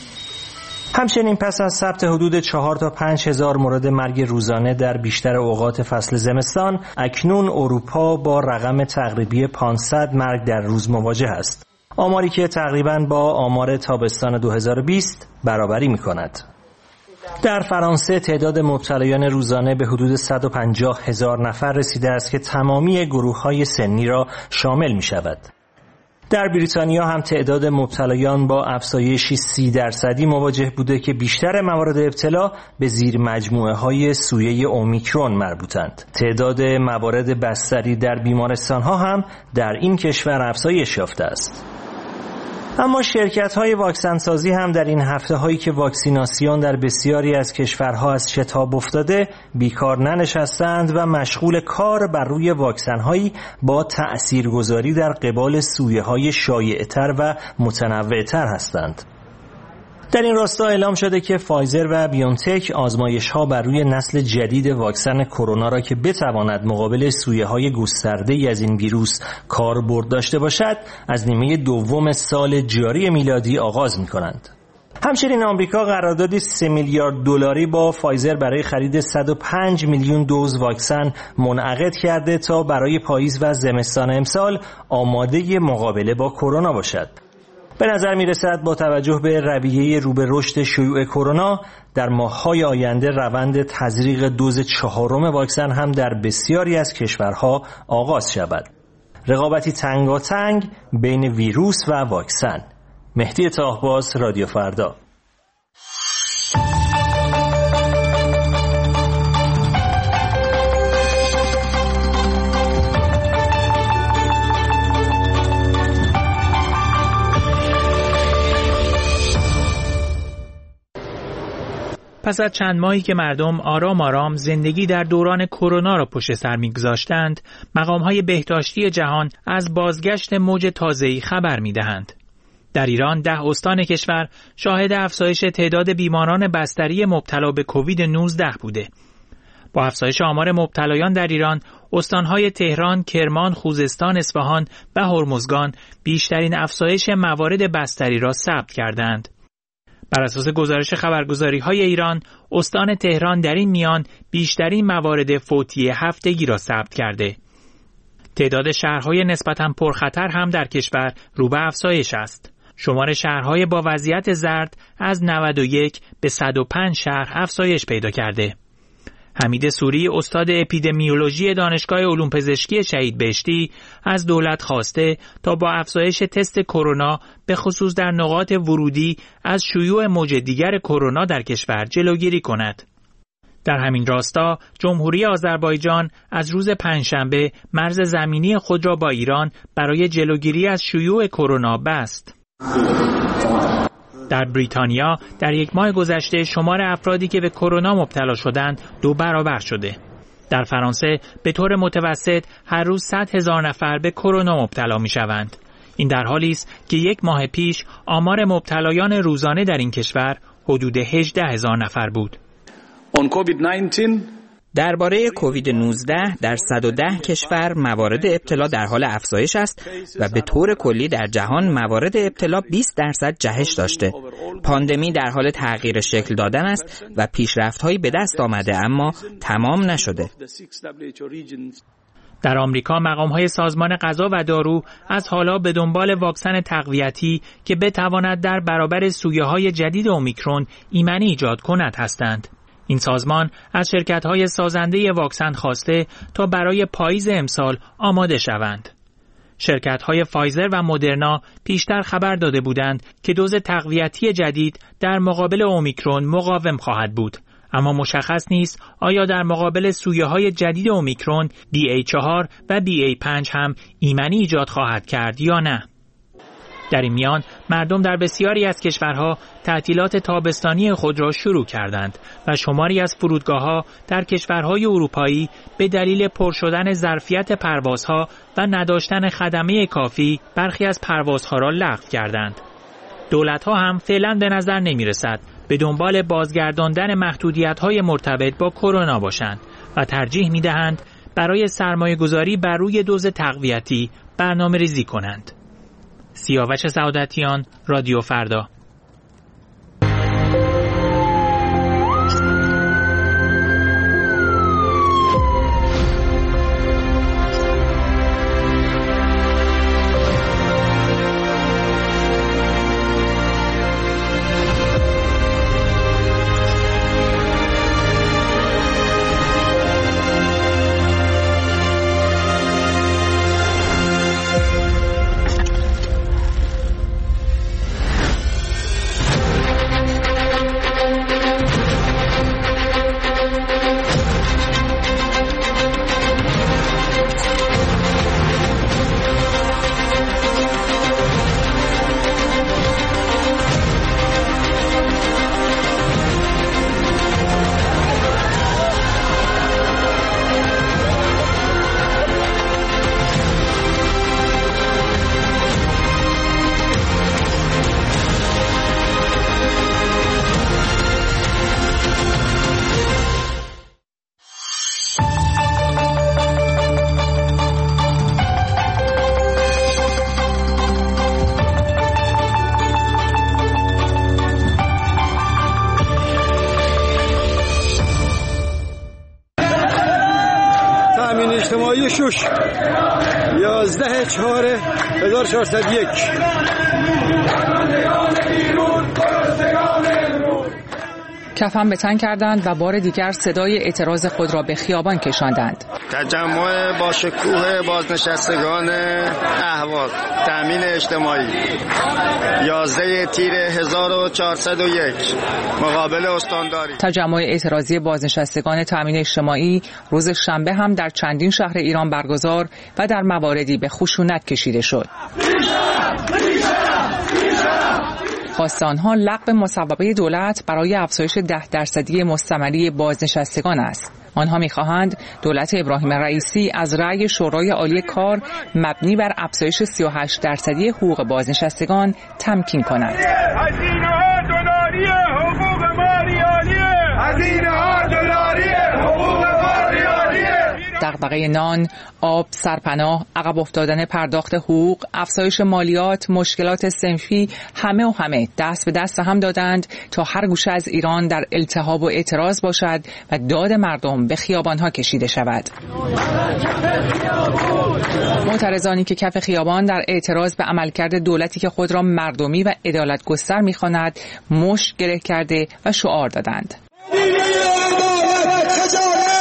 همچنین پس از ثبت حدود چهار تا پنج هزار مورد مرگ روزانه در بیشتر اوقات فصل زمستان، اکنون اروپا با رقم تقریبی پانصد مرگ در روز مواجه است. آماری که تقریباً با آمار تابستان دو هزار و بیست برابری می‌کند. در فرانسه تعداد مبتلایان روزانه به حدود صد و پنجاه هزار نفر رسیده است که تمامی گروه‌های سنی را شامل می‌شود. در بریتانیا هم تعداد مبتلایان با افزایشی سی درصدی مواجه بوده که بیشتر موارد ابتلا به زیر مجموعه‌های سویه اومیکرون مربوطند. تعداد موارد بستری در بیمارستان‌ها هم در این کشور افزایش یافته است. اما شرکت‌های واکسن سازی هم در این هفته‌هایی که واکسیناسیون در بسیاری از کشورها از شتاب افتاده بیکار ننشستند و مشغول کار بر روی واکسن‌هایی با تأثیرگذاری در قبال سویه‌های شایع‌تر و متنوع‌تر هستند. در این راستا اعلام شده که فایزر و بیونتک آزمایش‌ها بر روی نسل جدید واکسن کرونا را که بتواند مقابل سویه‌های گسترده‌ای از این ویروس کاربرد داشته باشد، از نیمه دوم سال جاری میلادی آغاز می‌کنند. همچنین آمریکا قراردادی سه میلیارد دلاری با فایزر برای خرید صد و پنج میلیون دوز واکسن منعقد کرده تا برای پاییز و زمستان امسال آماده مقابله با کرونا باشد. به نظر می رسد با توجه به رویه رو به رشد شیوع کرونا در ماه‌های آینده روند تزریق دوز چهارم واکسن هم در بسیاری از کشورها آغاز شود. رقابتی تنگاتنگ بین ویروس و واکسن. مهدی طاهباز، رادیو فردا. پس از چند ماهی که مردم آرام آرام زندگی در دوران کرونا را پشت سر می‌گذاشتند، مقام‌های بهداشتی جهان از بازگشت موج تازه‌ای خبر می‌دهند. در ایران ده استان کشور شاهد افزایش تعداد بیماران بستری مبتلا به کووید نوزده بوده. با افزایش آمار مبتلایان در ایران، استان‌های تهران، کرمان، خوزستان، اصفهان و هرمزگان بیشترین افزایش موارد بستری را ثبت کردند. بر اساس گزارش خبرگزاری‌های ایران، استان تهران در این میان بیشترین موارد فوتی هفتگی را ثبت کرده. تعداد شهرهای نسبتاً پرخطر هم در کشور رو به افزایش است. شمار شهرهای با وضعیت زرد از نود و یک به صد و پنج شهر افزایش پیدا کرده. حمید سوری استاد اپیدمیولوژی دانشگاه علوم پزشکی شهید بهشتی از دولت خواسته تا با افزایش تست کرونا به خصوص در نقاط ورودی از شیوع موج دیگر کرونا در کشور جلوگیری کند. در همین راستا جمهوری آذربایجان از روز پنجشنبه مرز زمینی خود را با ایران برای جلوگیری از شیوع کرونا بست. در بریتانیا در یک ماه گذشته شمار افرادی که به کرونا مبتلا شدند دو برابر شده. در فرانسه به طور متوسط هر روز صد هزار نفر به کرونا مبتلا می شوند. این در حالی است که یک ماه پیش آمار مبتلایان روزانه در این کشور حدود هجده هزار نفر بود. درباره کووید نوزده در صد و ده کشور موارد ابتلا در حال افزایش است و به طور کلی در جهان موارد ابتلا بیست درصد جهش داشته. پاندمی در حال تغییر شکل دادن است و پیشرفت‌هایی به دست آمده اما تمام نشده. در آمریکا مقام‌های سازمان غذا و دارو از حالا به دنبال واکسن تقویتی که بتواند در برابر سویه‌های جدید اومیکرون ایمنی ایجاد کند هستند. این سازمان از شرکت‌های سازنده واکسن خواسته تا برای پاییز امسال آماده شوند. شرکت‌های فایزر و مدرنا پیشتر خبر داده بودند که دوز تقویتی جدید در مقابل اومیکرون مقاوم خواهد بود، اما مشخص نیست آیا در مقابل سویه‌های جدید اومیکرون بی ای چهار و بی ای پنج هم ایمنی ایجاد خواهد کرد یا نه. در این میان مردم در بسیاری از کشورها تعطیلات تابستانی خود را شروع کردند و شماری از فرودگاه‌ها در کشورهای اروپایی به دلیل پر شدن ظرفیت پروازها و نداشتن خدمه کافی برخی از پروازها را لغو کردند. دولت‌ها هم فعلا به نظر نمی‌رسد به دنبال بازگرداندن محدودیت‌های مرتبط با کرونا باشند و ترجیح می‌دهند برای سرمایه‌گذاری بر روی دوز تقویتی برنامه‌ریزی کنند. سیاوش سعادتیان، رادیو فردا. اجتماعی شش یازده چهار هزار چهارصد و یک. کفن به تن کردند و بار دیگر صدای اعتراض خود را به خیابان کشاندند. تجمع با شکوه بازنشستگان اهواز تامین اجتماعی یازده تیر هزار و چهارصد و یک مقابل استانداری. تجمع اعتراضی بازنشستگان تامین اجتماعی روز شنبه هم در چندین شهر ایران برگزار و در مواردی به خشونت کشیده شد. خواست آنها لغو مصوبه دولت برای افزایش ده درصدی مستمری بازنشستگان است. آنها می‌خواهند دولت ابراهیم رئیسی از رأی شورای عالی کار مبنی بر افزایش سی و هشت درصدی حقوق بازنشستگان تمکین کند. هزینه‌ها دلاری حقوق ما ریالیه. هزینه‌ها دلاری حقوق ما ریالیه. دغدغه نان، آب، سرپناه، عقب افتادن پرداخت حقوق، افزایش مالیات، مشکلات صنفی، همه و همه دست به دست هم دادند تا هر گوشه از ایران در التهاب و اعتراض باشد و داد مردم به خیابانها کشیده شود. معترضانی که کف خیابان در اعتراض به عملکرد دولتی که خود را مردمی و عدالت گستر می‌خواند، مشت گره کرده و شعار دادند.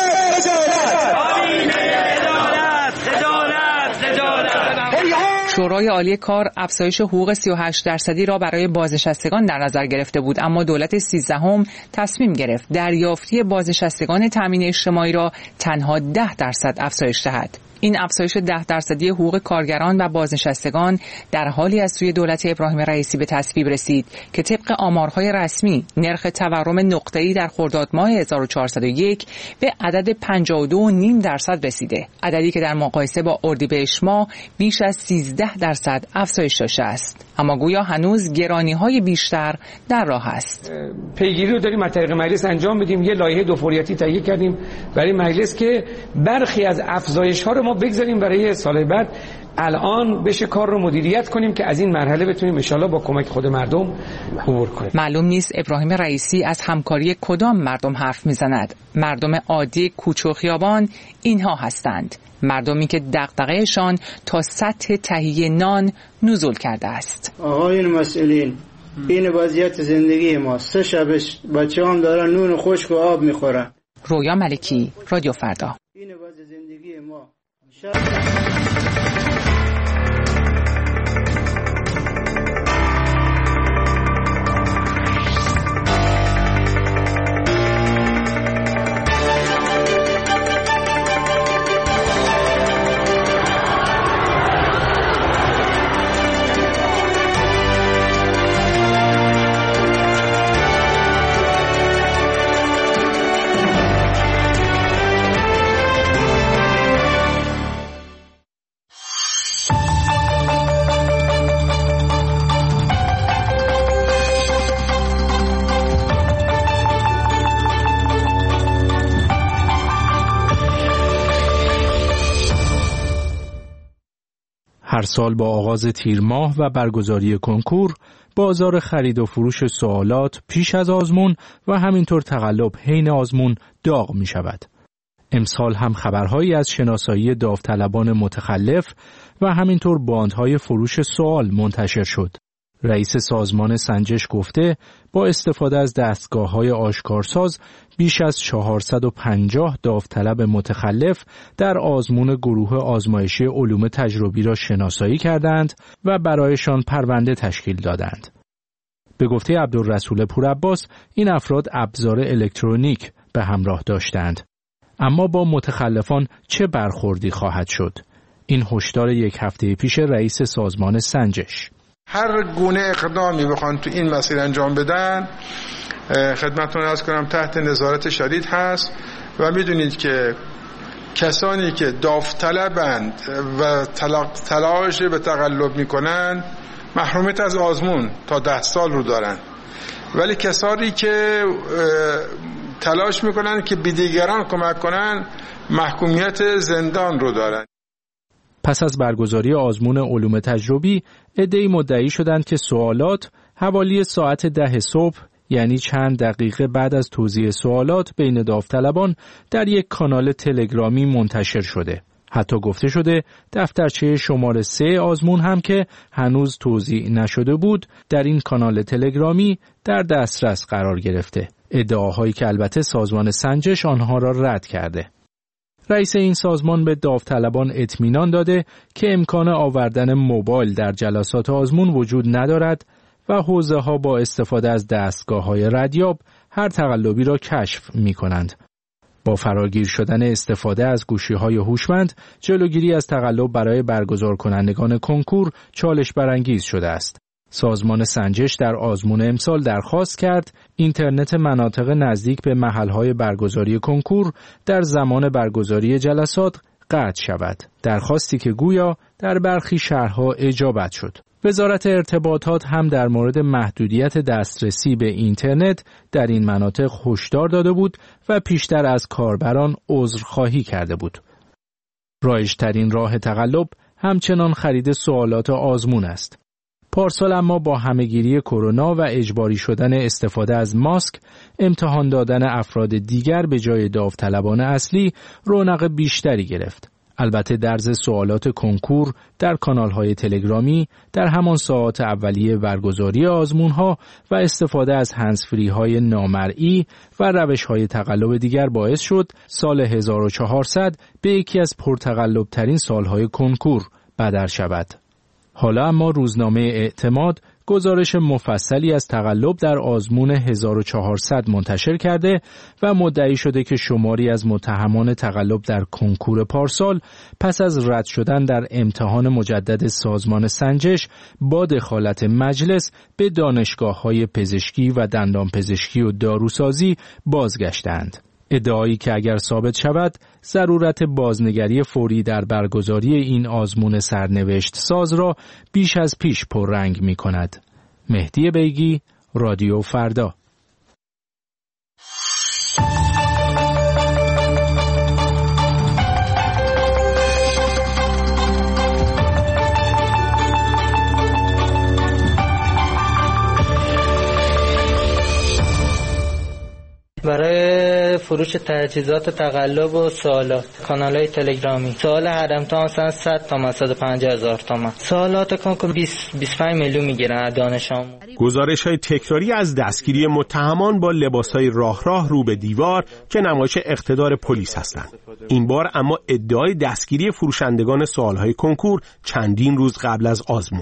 شورای عالی کار افزایش حقوق سی و هشت درصدی را برای بازنشستگان در نظر گرفته بود، اما دولت سیزدهم تصمیم گرفت دریافتی بازنشستگان تامین اجتماعی را تنها ده درصد افزایش دهد. این افزایش ده درصدی حقوق کارگران و بازنشستگان در حالی از سوی دولت ابراهیم رئیسی به تصویب رسید که طبق آمارهای رسمی نرخ تورم نقطه‌ای در خرداد ماه هزار و چهارصد و یک به عدد پنجاه و دو و نیم درصد رسیده، عددی که در مقایسه با اردیبهشت ماه بیش از سیزده درصد افزایش داشته است. اما گویا هنوز گرانی‌های بیشتر در راه است. پیگیری رو داریم از طریق مجلس انجام بدیم. یه لایحه دو فوریتی تهیه کردیم برای مجلس که برخی از افزایش‌ها رو ما بگذاریم برای سال بعد. الان بشه کار رو مدیریت کنیم که از این مرحله بتونیم ان شاءالله با کمک خود مردم عبور کنیم. معلوم نیست ابراهیم رئیسی از همکاری کدام مردم حرف میزند. مردم عادی کوچه و خیابان اینها هستند، مردمی که دغدغه‌شان تا سطح تهیه نان نزول کرده است. آقایون مسئولین، این وضعیت زندگی ما، سه شبش بچه‌ام دارن نون خشک و آب میخورن. رویا ملکی، رادیو فردا. این وضع زندگی ما. هر سال با آغاز تیر ماه و برگزاری کنکور، بازار خرید و فروش سوالات پیش از آزمون و همینطور تقلب حین آزمون داغ می شود. امسال هم خبرهایی از شناسایی داوطلبان متخلف و همینطور باندهای فروش سوال منتشر شد. رئیس سازمان سنجش گفته با استفاده از دستگاه‌های آشکارساز بیش از چهارصد و پنجاه داوطلب متخلف در آزمون گروه آزمایشی علوم تجربی را شناسایی کردند و برایشان پرونده تشکیل دادند. به گفته عبدالرسول پورعباس این افراد ابزار الکترونیک به همراه داشتند. اما با متخلفان چه برخوردی خواهد شد؟ این هشدار یک هفته پیش رئیس سازمان سنجش. هر گونه اقدامی بخوان تو این مسیر انجام بدن خدمتتون عرض کنم تحت نظارت شدید هست و میدونید که کسانی که داوطلبند و تلاش به تقلب میکنن محرومیت از آزمون تا ده سال رو دارن، ولی کسانی که تلاش میکنن که به دیگران کمک کنن محکومیت زندان رو دارن. پس از برگزاری آزمون علوم تجربی، عده‌ای مدعی شدند که سوالات حوالی ساعت ده صبح، یعنی چند دقیقه بعد از توزیع سوالات بین داوطلبان، در یک کانال تلگرامی منتشر شده. حتی گفته شده دفترچه شماره سه آزمون هم که هنوز توزیع نشده بود، در این کانال تلگرامی در دسترس قرار گرفته. ادعاهایی که البته سازمان سنجش آنها را رد کرده. رئیس این سازمان به داوطلبان اطمینان داده که امکان آوردن موبایل در جلسات آزمون وجود ندارد و حوزه‌ها با استفاده از دستگاه‌های ردیاب هر تقلبی را کشف می‌کنند. با فراگیر شدن استفاده از گوشی‌های هوشمند، جلوگیری از تقلب برای برگزار کنندگان کنکور چالش برانگیز شده است. سازمان سنجش در آزمون امسال درخواست کرد اینترنت مناطق نزدیک به محل‌های برگزاری کنکور در زمان برگزاری جلسات قطع شود. درخواستی که گویا در برخی شهرها اجابت شد. وزارت ارتباطات هم در مورد محدودیت دسترسی به اینترنت در این مناطق هشدار داده بود و پیشتر از کاربران عذرخواهی کرده بود. رایج‌ترین راه تقلب همچنان خرید سوالات آزمون است. پارسال اما با همه‌گیری کرونا و اجباری شدن استفاده از ماسک، امتحان دادن افراد دیگر به جای داوطلبان اصلی رونق بیشتری گرفت. البته درز سوالات کنکور در کانال‌های تلگرامی در همان ساعات اولیه برگزاری آزمون‌ها و استفاده از هندزفری‌های نامرئی و روش‌های تقلب دیگر باعث شد سال هزار و چهارصد به یکی از پرتقلب‌ترین سال‌های کنکور بدل شود. حالا اما روزنامه اعتماد گزارش مفصلی از تقلب در آزمون هزار و چهارصد منتشر کرده و مدعی شده که شماری از متهمان تقلب در کنکور پارسال پس از رد شدن در امتحان مجدد سازمان سنجش با دخالت مجلس به دانشگاه‌های پزشکی و دندانپزشکی و داروسازی بازگشتند. ادعایی که اگر ثابت شود ضرورت بازنگری فوری در برگزاری این آزمون سرنوشت ساز را بیش از پیش پررنگ می کند. مهدی بیگی، رادیو فردا. برای فروش تجهیزات تقلب و سوالات کانال‌های تلگرامی سوال حرمتان مثلا صد تومن صد و پنجاه هزار تومن سوالات کنکور بیست بیست و پنج میلیون میگیرن دانش آموز. گزارش‌های تکراری از دستگیری متهمان با لباس‌های راه راه رو به دیوار که نمایش اقتدار پلیس هستند. این بار اما ادعای دستگیری فروشندگان سوال‌های کنکور چندین روز قبل از آزمون.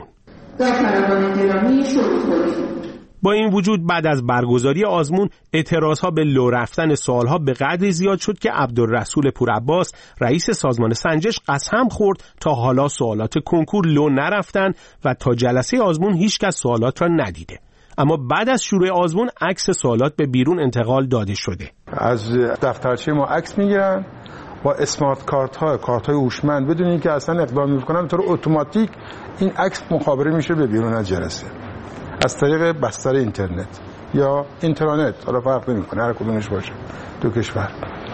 با این وجود بعد از برگزاری آزمون اعتراضها به لو رفتن سوالها به قدری زیاد شد که عبدالرسول پورعباس رئیس سازمان سنجش قسم خورد تا حالا سوالات کنکور لو نرفتن و تا جلسه آزمون هیچ کس سوالات را ندیده. اما بعد از شروع آزمون عکس سوالات به بیرون انتقال داده شده. از دفترچه ما عکس میگیرن با اسمارت کارت ها کارت های هوشمند بدون اینکه اصلا اقدام میکنن به طور اتوماتیک این عکس مخابره میشه به بیرون از جلسه از طریق بستر اینترنت یا اینترنت، حالا فرق نمیکنه هر کدومش باشه دو کشور.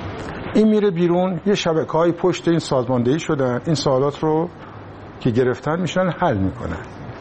این میره بیرون، یه شبکه‌های پشت این سازماندهی شدن، این سوالات رو که گرفتن میشن حل میکنن.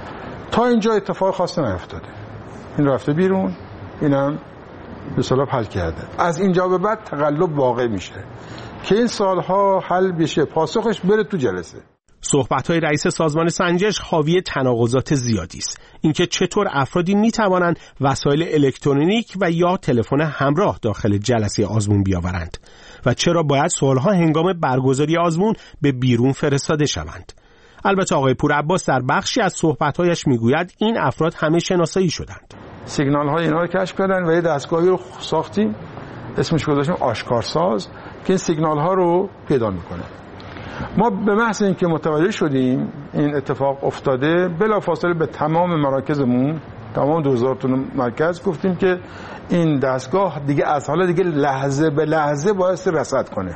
تا اینجا اتفاق خاصی نیفتاده. این رفته بیرون، اینم به اصطلاح حل کرده. از اینجا به بعد تقلب واقع میشه که این سوالها حل بشه، پاسخش بره تو جلسه. صحبت‌های رئیس سازمان سنجش حاوی تناقضات زیادی است. اینکه چطور افرادی می‌توانند وسایل الکترونیک و یا تلفن همراه داخل جلسه آزمون بیاورند و چرا باید سوال‌ها هنگام برگزاری آزمون به بیرون فرستاده شوند. البته آقای پورعباس در بخشی از صحبت‌هایش می‌گوید این افراد همه شناسایی شدند. سیگنال‌های اینا رو کشف کردن و یه دستگاهی رو ساختیم، اسمش گذاشتیم آشکارساز که این سیگنال‌ها رو پیدا می‌کنه. ما به محض اینکه متوجه شدیم این اتفاق افتاده بلافاصله به تمام مراکزمون، تمام دو هزار تا مرکز گفتیم که این دستگاه دیگه از حالا دیگه لحظه به لحظه باید رصد کنه،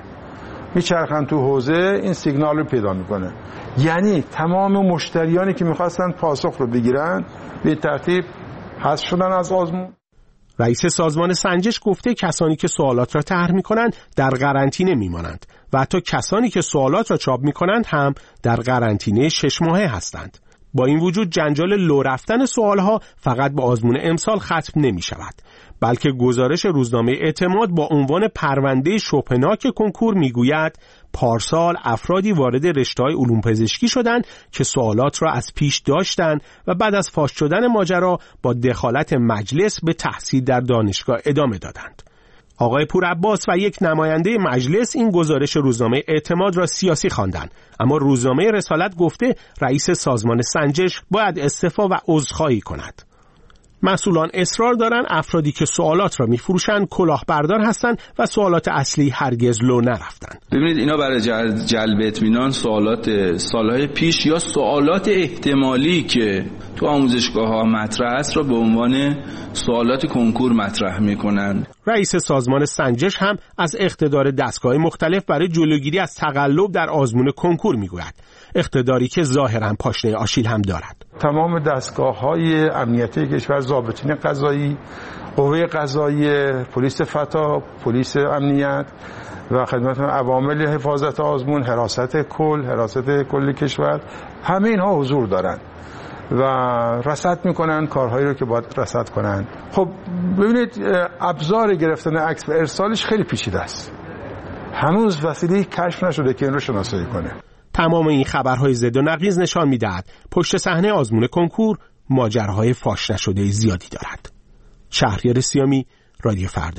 میچرخن تو حوزه این سیگنال رو پیدا میکنه. یعنی تمام مشتریانی که میخواستن پاسخ رو بگیرن به ترتیب حذف شدن از آزمون. رئیس سازمان سنجش گفته کسانی که سوالات را طرح می‌کنند در قرنطینه می‌مانند و حتی کسانی که سوالات را چاپ می‌کنند هم در قرنطینه شش ماهه هستند. با این وجود جنجال لو رفتن سوالها فقط به آزمون امسال ختم نمی‌شود، بلکه گزارش روزنامه اعتماد با عنوان پرونده شبهناک کنکور می‌گوید پارسال افرادی وارد رشته‌های علوم پزشکی شدند که سوالات را از پیش داشتند و بعد از فاش شدن ماجرا با دخالت مجلس به تحصیل در دانشگاه ادامه دادند. آقای پورعباس و یک نماینده مجلس این گزارش روزنامه اعتماد را سیاسی خواندند، اما روزنامه رسالت گفته رئیس سازمان سنجش باید استعفا و عذرخواهی کند. مسئولان اصرار دارند افرادی که سوالات را می‌فروشند کلاهبردار هستند و سوالات اصلی هرگز لو نرفتند. ببینید اینا برای جلب اطمینان سوالات سالهای پیش یا سوالات احتمالی که تو آموزشگاه‌ها مطرح است را به عنوان سوالات کنکور مطرح می‌کنند. رئیس سازمان سنجش هم از اقتدار دستگاه‌های مختلف برای جلوگیری از تقلب در آزمون کنکور می‌گوید، اقتداری که ظاهراً پاشنه آشیل هم دارد. تمام دستگاه‌های امنیتی کشور، ضابطین قضایی، قوه قضایی، پلیس فتا، پلیس امنیت و خدمت عوامل حفاظت آزمون، حراست کل، حراست کل کشور، همه اینها حضور دارند و رصد میکنن کارهایی رو که باید رصد کنن. خب ببینید ابزار گرفتن عکس و ارسالش خیلی پیچیده است، هنوز وسیله کشف نشده که این رو شناسایی کنه. تمام این خبرهای زد و نقیض نشان میدهد پشت صحنه آزمون کنکور ماجراهای فاش نشده زیادی دارد. شهریار سیامی، رادیو فردا.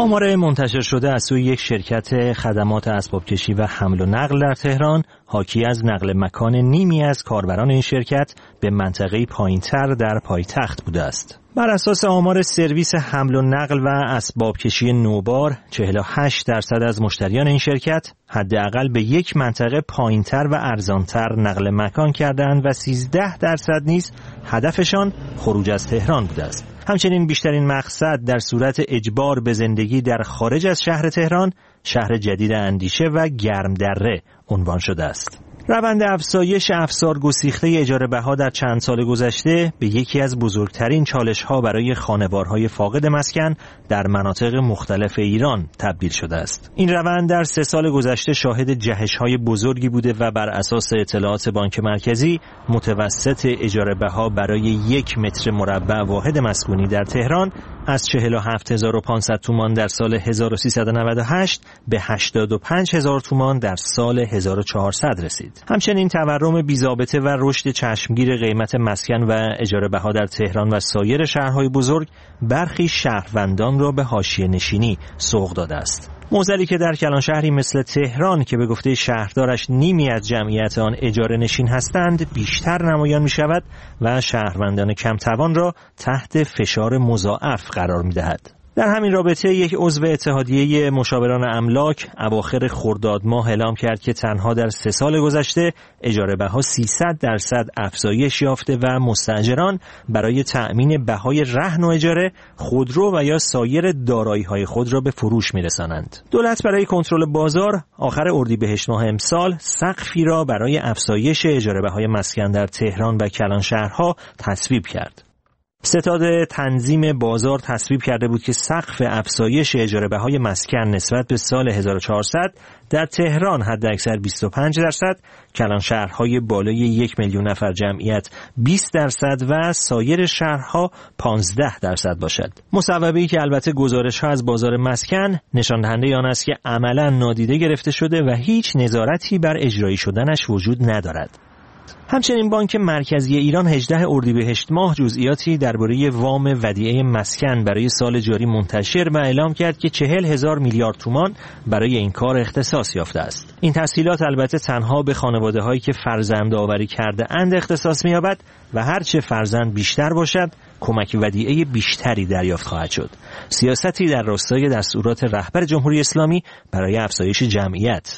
آمار منتشر شده از سوی یک شرکت خدمات اسبابکشی و حمل و نقل در تهران حاکی از نقل مکان نیمی از کاربران این شرکت به منطقه پایین‌تر در پایتخت بوده است. بر اساس آمار سرویس حمل و نقل و اسبابکشی نوبار، چهل و هشت درصد از مشتریان این شرکت حداقل به یک منطقه پایین‌تر و ارزان‌تر نقل مکان کردند و سیزده درصد نیز هدفشان خروج از تهران بوده است. همچنین بیشترین مقصد در صورت اجبار به زندگی در خارج از شهر تهران، شهر جدید اندیشه و گرمدره عنوان شده است. روند افزایش افسار گسیخته اجاره بها در چند سال گذشته به یکی از بزرگترین چالش‌ها برای خانوارهای فاقد مسکن در مناطق مختلف ایران تبدیل شده است. این روند در سه سال گذشته شاهد جهش‌های بزرگی بوده و بر اساس اطلاعات بانک مرکزی متوسط اجاره بها برای یک متر مربع واحد مسکونی در تهران از چهل و هفت هزار و پانصد تومان در سال هزار و سیصد و نود و هشت به هشتاد و پنج هزار تومان در سال هزار و چهارصد رسید. همچنین تورم بی‌ضابطه و رشد چشمگیر قیمت مسکن و اجاره بها در تهران و سایر شهرهای بزرگ برخی شهروندان را به حاشیه نشینی سوق داده است. موزلی که در کلان شهری مثل تهران که به گفته شهردارش نیمی از جمعیت آن اجاره نشین هستند بیشتر نمایان می شود و شهروندان کم توان را تحت فشار مضاعف قرار می دهد. در همین رابطه یک عضو اتحادیه مشاوران املاک اواخر خرداد ماه اعلام کرد که تنها در سه سال گذشته اجاره بها سیصد درصد افزایش یافته و مستاجران برای تأمین بهای رهن و اجاره خودرو و یا سایر دارایی‌های خود را به فروش می‌رسانند. دولت برای کنترل بازار آخر اردیبهشت ماه امسال سقفی را برای افزایش اجاره بهای مسکن در تهران و کلان شهرها تصویب کرد. ستاد تنظیم بازار تصویب کرده بود که سقف افزایش اجاره بهای مسکن نسبت به سال هزار و چهارصد در تهران حداکثر بیست و پنج درصد، کلان شهرهای بالای یک میلیون نفر جمعیت بیست درصد و سایر شهرها پانزده درصد باشد. مصوبه‌ای که البته گزارش‌ها از بازار مسکن نشان دهنده آن است که عملاً نادیده گرفته شده و هیچ نظارتی بر اجرایی شدنش وجود ندارد. همچنین بانک مرکزی ایران هجدهم اردیبهشت ماه جزئیاتی درباره وام ودیعه مسکن برای سال جاری منتشر و اعلام کرد که چهل هزار میلیارد تومان برای این کار اختصاص یافته است. این تسهیلات البته تنها به خانواده‌هایی که فرزند آوری کرده اند اختصاص می‌یابد و هرچه فرزند بیشتر باشد کمک ودیعه بیشتری دریافت خواهد شد. سیاستی در راستای دستورات رهبر جمهوری اسلامی برای افزایش جمعیت.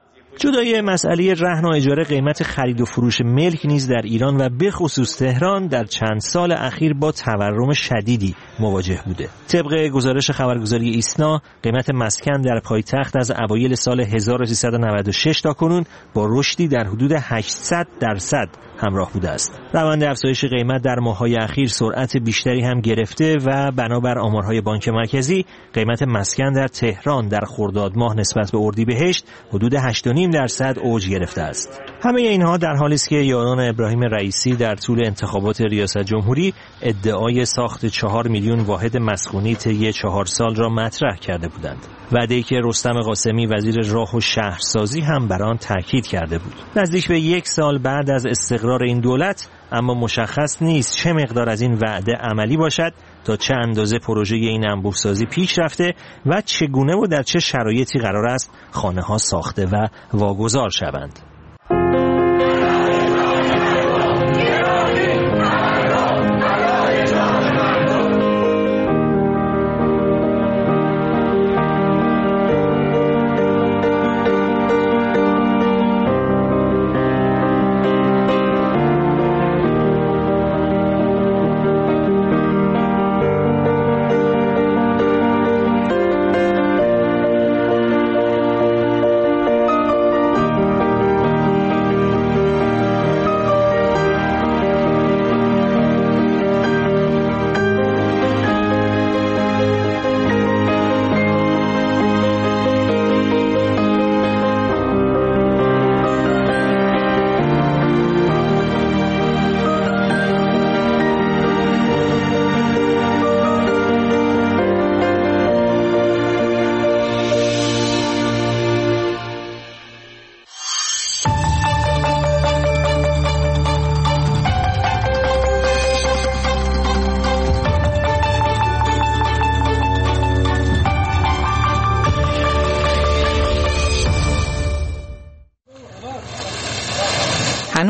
جدای مسئله رهن و اجاره، قیمت خرید و فروش ملک نیز در ایران و به خصوص تهران در چند سال اخیر با تورم شدیدی مواجه بوده. طبق گزارش خبرگزاری ایسنا، قیمت مسکن در پایتخت از اوایل سال هزار و سیصد و نود و شش تا کنون با رشدی در حدود هشتصد درصد همراه بوده است. روند افزایش قیمت در ماه‌های اخیر سرعت بیشتری هم گرفته و بنابر آمارهای بانک مرکزی قیمت مسکن در تهران در خرداد ماه نسبت به اردیبهشت حدود هشت و نیم درصد اوج گرفته است. همه اینها در حالی است که یاران ابراهیم رئیسی در طول انتخابات ریاست جمهوری ادعای ساخت چهار میلیون واحد مسکونی طی چهار سال را مطرح کرده بودند. وعده‌ای که رستم قاسمی وزیر راه و شهرسازی هم بر آن تاکید کرده بود. نزدیک به یک سال بعد از استقرار این دولت اما مشخص نیست چه مقدار از این وعده عملی باشد، تا چه اندازه پروژه این انبوه‌سازی پیش رفته و چگونه و در چه شرایطی قرار است خانه‌ها ساخته و واگذار شوند.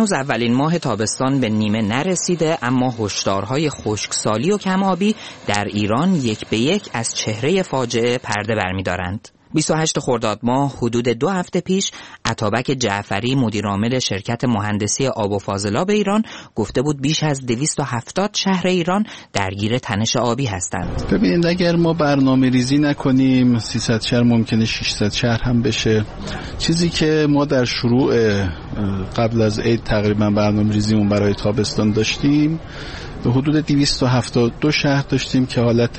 هنوز اولین ماه تابستان به نیمه نرسیده، اما هشدارهای خشکسالی و کم‌آبی در ایران یک به یک از چهره فاجعه پرده برمی‌دارند. بیست و هشتم خرداد ماه حدود دو هفته پیش عطابک جعفری مدیرعامل شرکت مهندسی آب و فاضلاب ایران گفته بود بیش از دویست و هفتاد شهر ایران درگیر تنش آبی هستند. ببینید اگر ما برنامه ریزی نکنیم سیصد شهر ممکنه ششصد شهر هم بشه. چیزی که ما در شروع قبل از عید تقریبا برنامه ریزیمون برای تابستان داشتیم حدود دویست و هفتاد و دو شهر داشتیم که حالت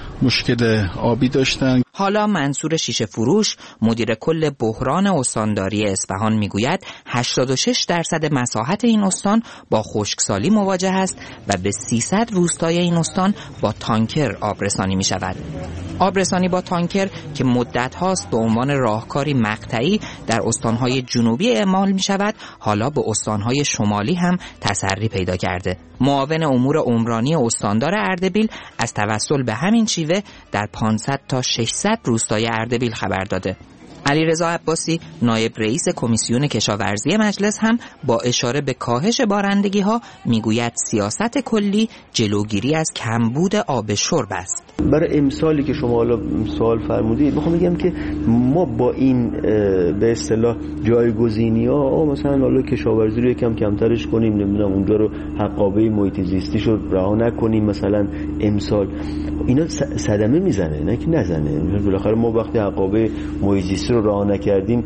مشکل آبی داشتن. حالا منصور شیشه فروش مدیر کل بحران استانداری اصفهان میگوید هشتاد و شش درصد مساحت این استان با خشکسالی مواجه است و به سیصد روستای این استان با تانکر آبرسانی می شود. آبرسانی با تانکر که مدت هاست به عنوان راهکاری مقطعی در استانهای جنوبی اعمال می شود، حالا به استانهای شمالی هم تسری پیدا کرده. معاون امور عمرانی استاندار اردبیل از توسل به همین شیوه در پانصد تا ششصد روستای اردبیل خبر داده. علیرضا عباسی نایب رئیس کمیسیون کشاورزی مجلس هم با اشاره به کاهش بارندگی ها میگوید سیاست کلی جلوگیری از کمبود آب شرب است. برای امسالی که شما حالا سوال فرمودید میخوام بگم که ما با این به اصطلاح جایگزینی‌ها مثلا حالا کشاورزی رو یکم کمترش کنیم، نمیدونم اونجا رو حقابه محیط زیستیش رو رها نکنیم، مثلا امسال اینا صدمه میزنه نه که نزنه. بالاخره ما وقتی حقابه محیط زیستی رو رها نکردیم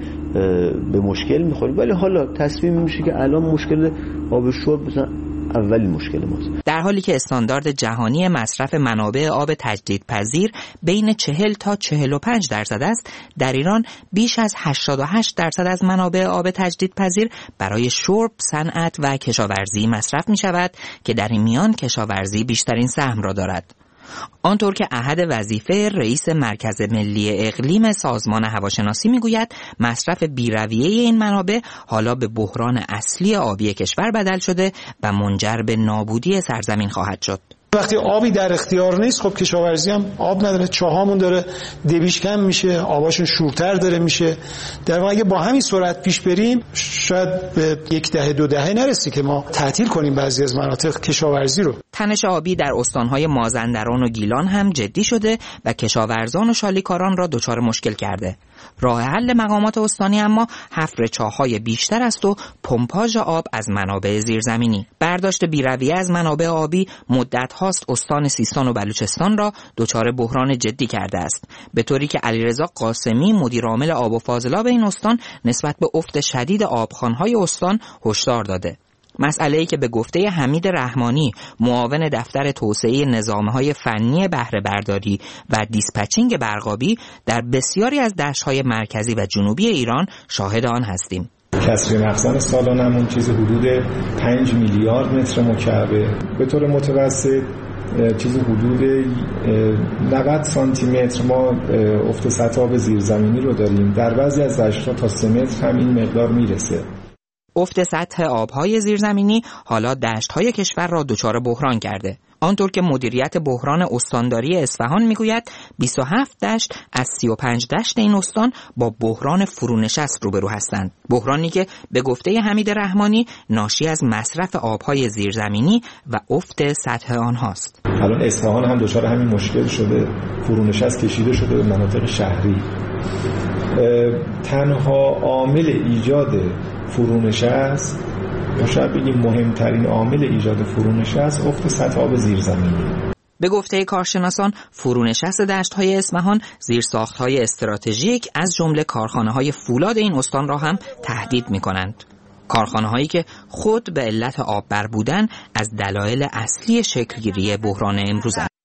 به مشکل میخوریم، ولی حالا تصمیم میشه که الان مشکل آب شرب مثلا اولی مشکل ماست. در حالی که استاندارد جهانی مصرف منابع آب تجدیدپذیر بین چهل تا چهل و پنج درصد است، در ایران بیش از هشتاد و هشت درصد از منابع آب تجدیدپذیر برای شرب، صنعت و کشاورزی مصرف می شود که در این میان کشاورزی بیشترین سهم را دارد. آنطور که احد وظیفه رئیس مرکز ملی اقلیم سازمان هواشناسی میگوید مصرف بی‌رویه این منابع حالا به بحران اصلی آبی کشور بدل شده و منجر به نابودی سرزمین خواهد شد. وقتی آبی در اختیار نیست خب کشاورزی هم آب نداره، چاهامون داره دبیش کم میشه، آباشون شورتر داره میشه. در واقع اگه با همین سرعت پیش بریم شاید به یک دهه دو دهه نرسی که ما تعطیل کنیم بعضی از مناطق کشاورزی رو. تنش آبی در استانهای مازندران و گیلان هم جدی شده و کشاورزان و شالیکاران را دچار مشکل کرده. راه حل مقامات استانی اما حفر چاه‌های بیشتر است و پمپاژ آب از منابع زیرزمینی. برداشت بی‌رویه از منابع آبی مدت هاست استان سیستان و بلوچستان را دچار بحران جدی کرده است، به طوری که علیرضا قاسمی مدیر عامل آب و فاضلاب این استان نسبت به افت شدید آبخوان‌های استان هشدار داده. مسئله‌ای که به گفته حمید رحمانی معاون دفتر توسعه نظام‌های فنی بهره برداری و دیسپچینگ برقابی در بسیاری از دشت‌های مرکزی و جنوبی ایران شاهد آن هستیم. کسری مخزن سالانمون چیز حدود پنج میلیارد متر مکعب، به طور متوسط چیز حدود نود سانتی متر ما افت سطح آب زیرزمینی رو داریم. در بعضی از دشت‌ها تا سه متر هم این مقدار میرسه. افت سطح آبهای زیرزمینی حالا دشت‌های کشور را دچار بحران کرده. آنطور که مدیریت بحران استانداری اصفهان میگوید بیست و هفت دشت از سی و پنج دشت این استان با بحران فرونشست روبرو هستند. بحرانی که به گفته حمید رحمانی ناشی از مصرف آبهای زیرزمینی و افت سطح آنهاست. الان اصفهان هم دچار همین مشکل شده، فرونشست کشیده شده به مناطق شهری. تنها عامل ایجاد فرونشست یا شاید بگیم مهمترین عامل ایجاد فرونشست افت سطح آب زیرزمینی. به گفته کارشناسان فرونشست دشت‌های اصفهان زیرساخت‌های استراتژیک از جمله کارخانه‌های فولاد این استان را هم تهدید می‌کنند. کارخانه‌هایی که خود به علت آب بر بودن از دلایل اصلی شکلگیری بحران امروز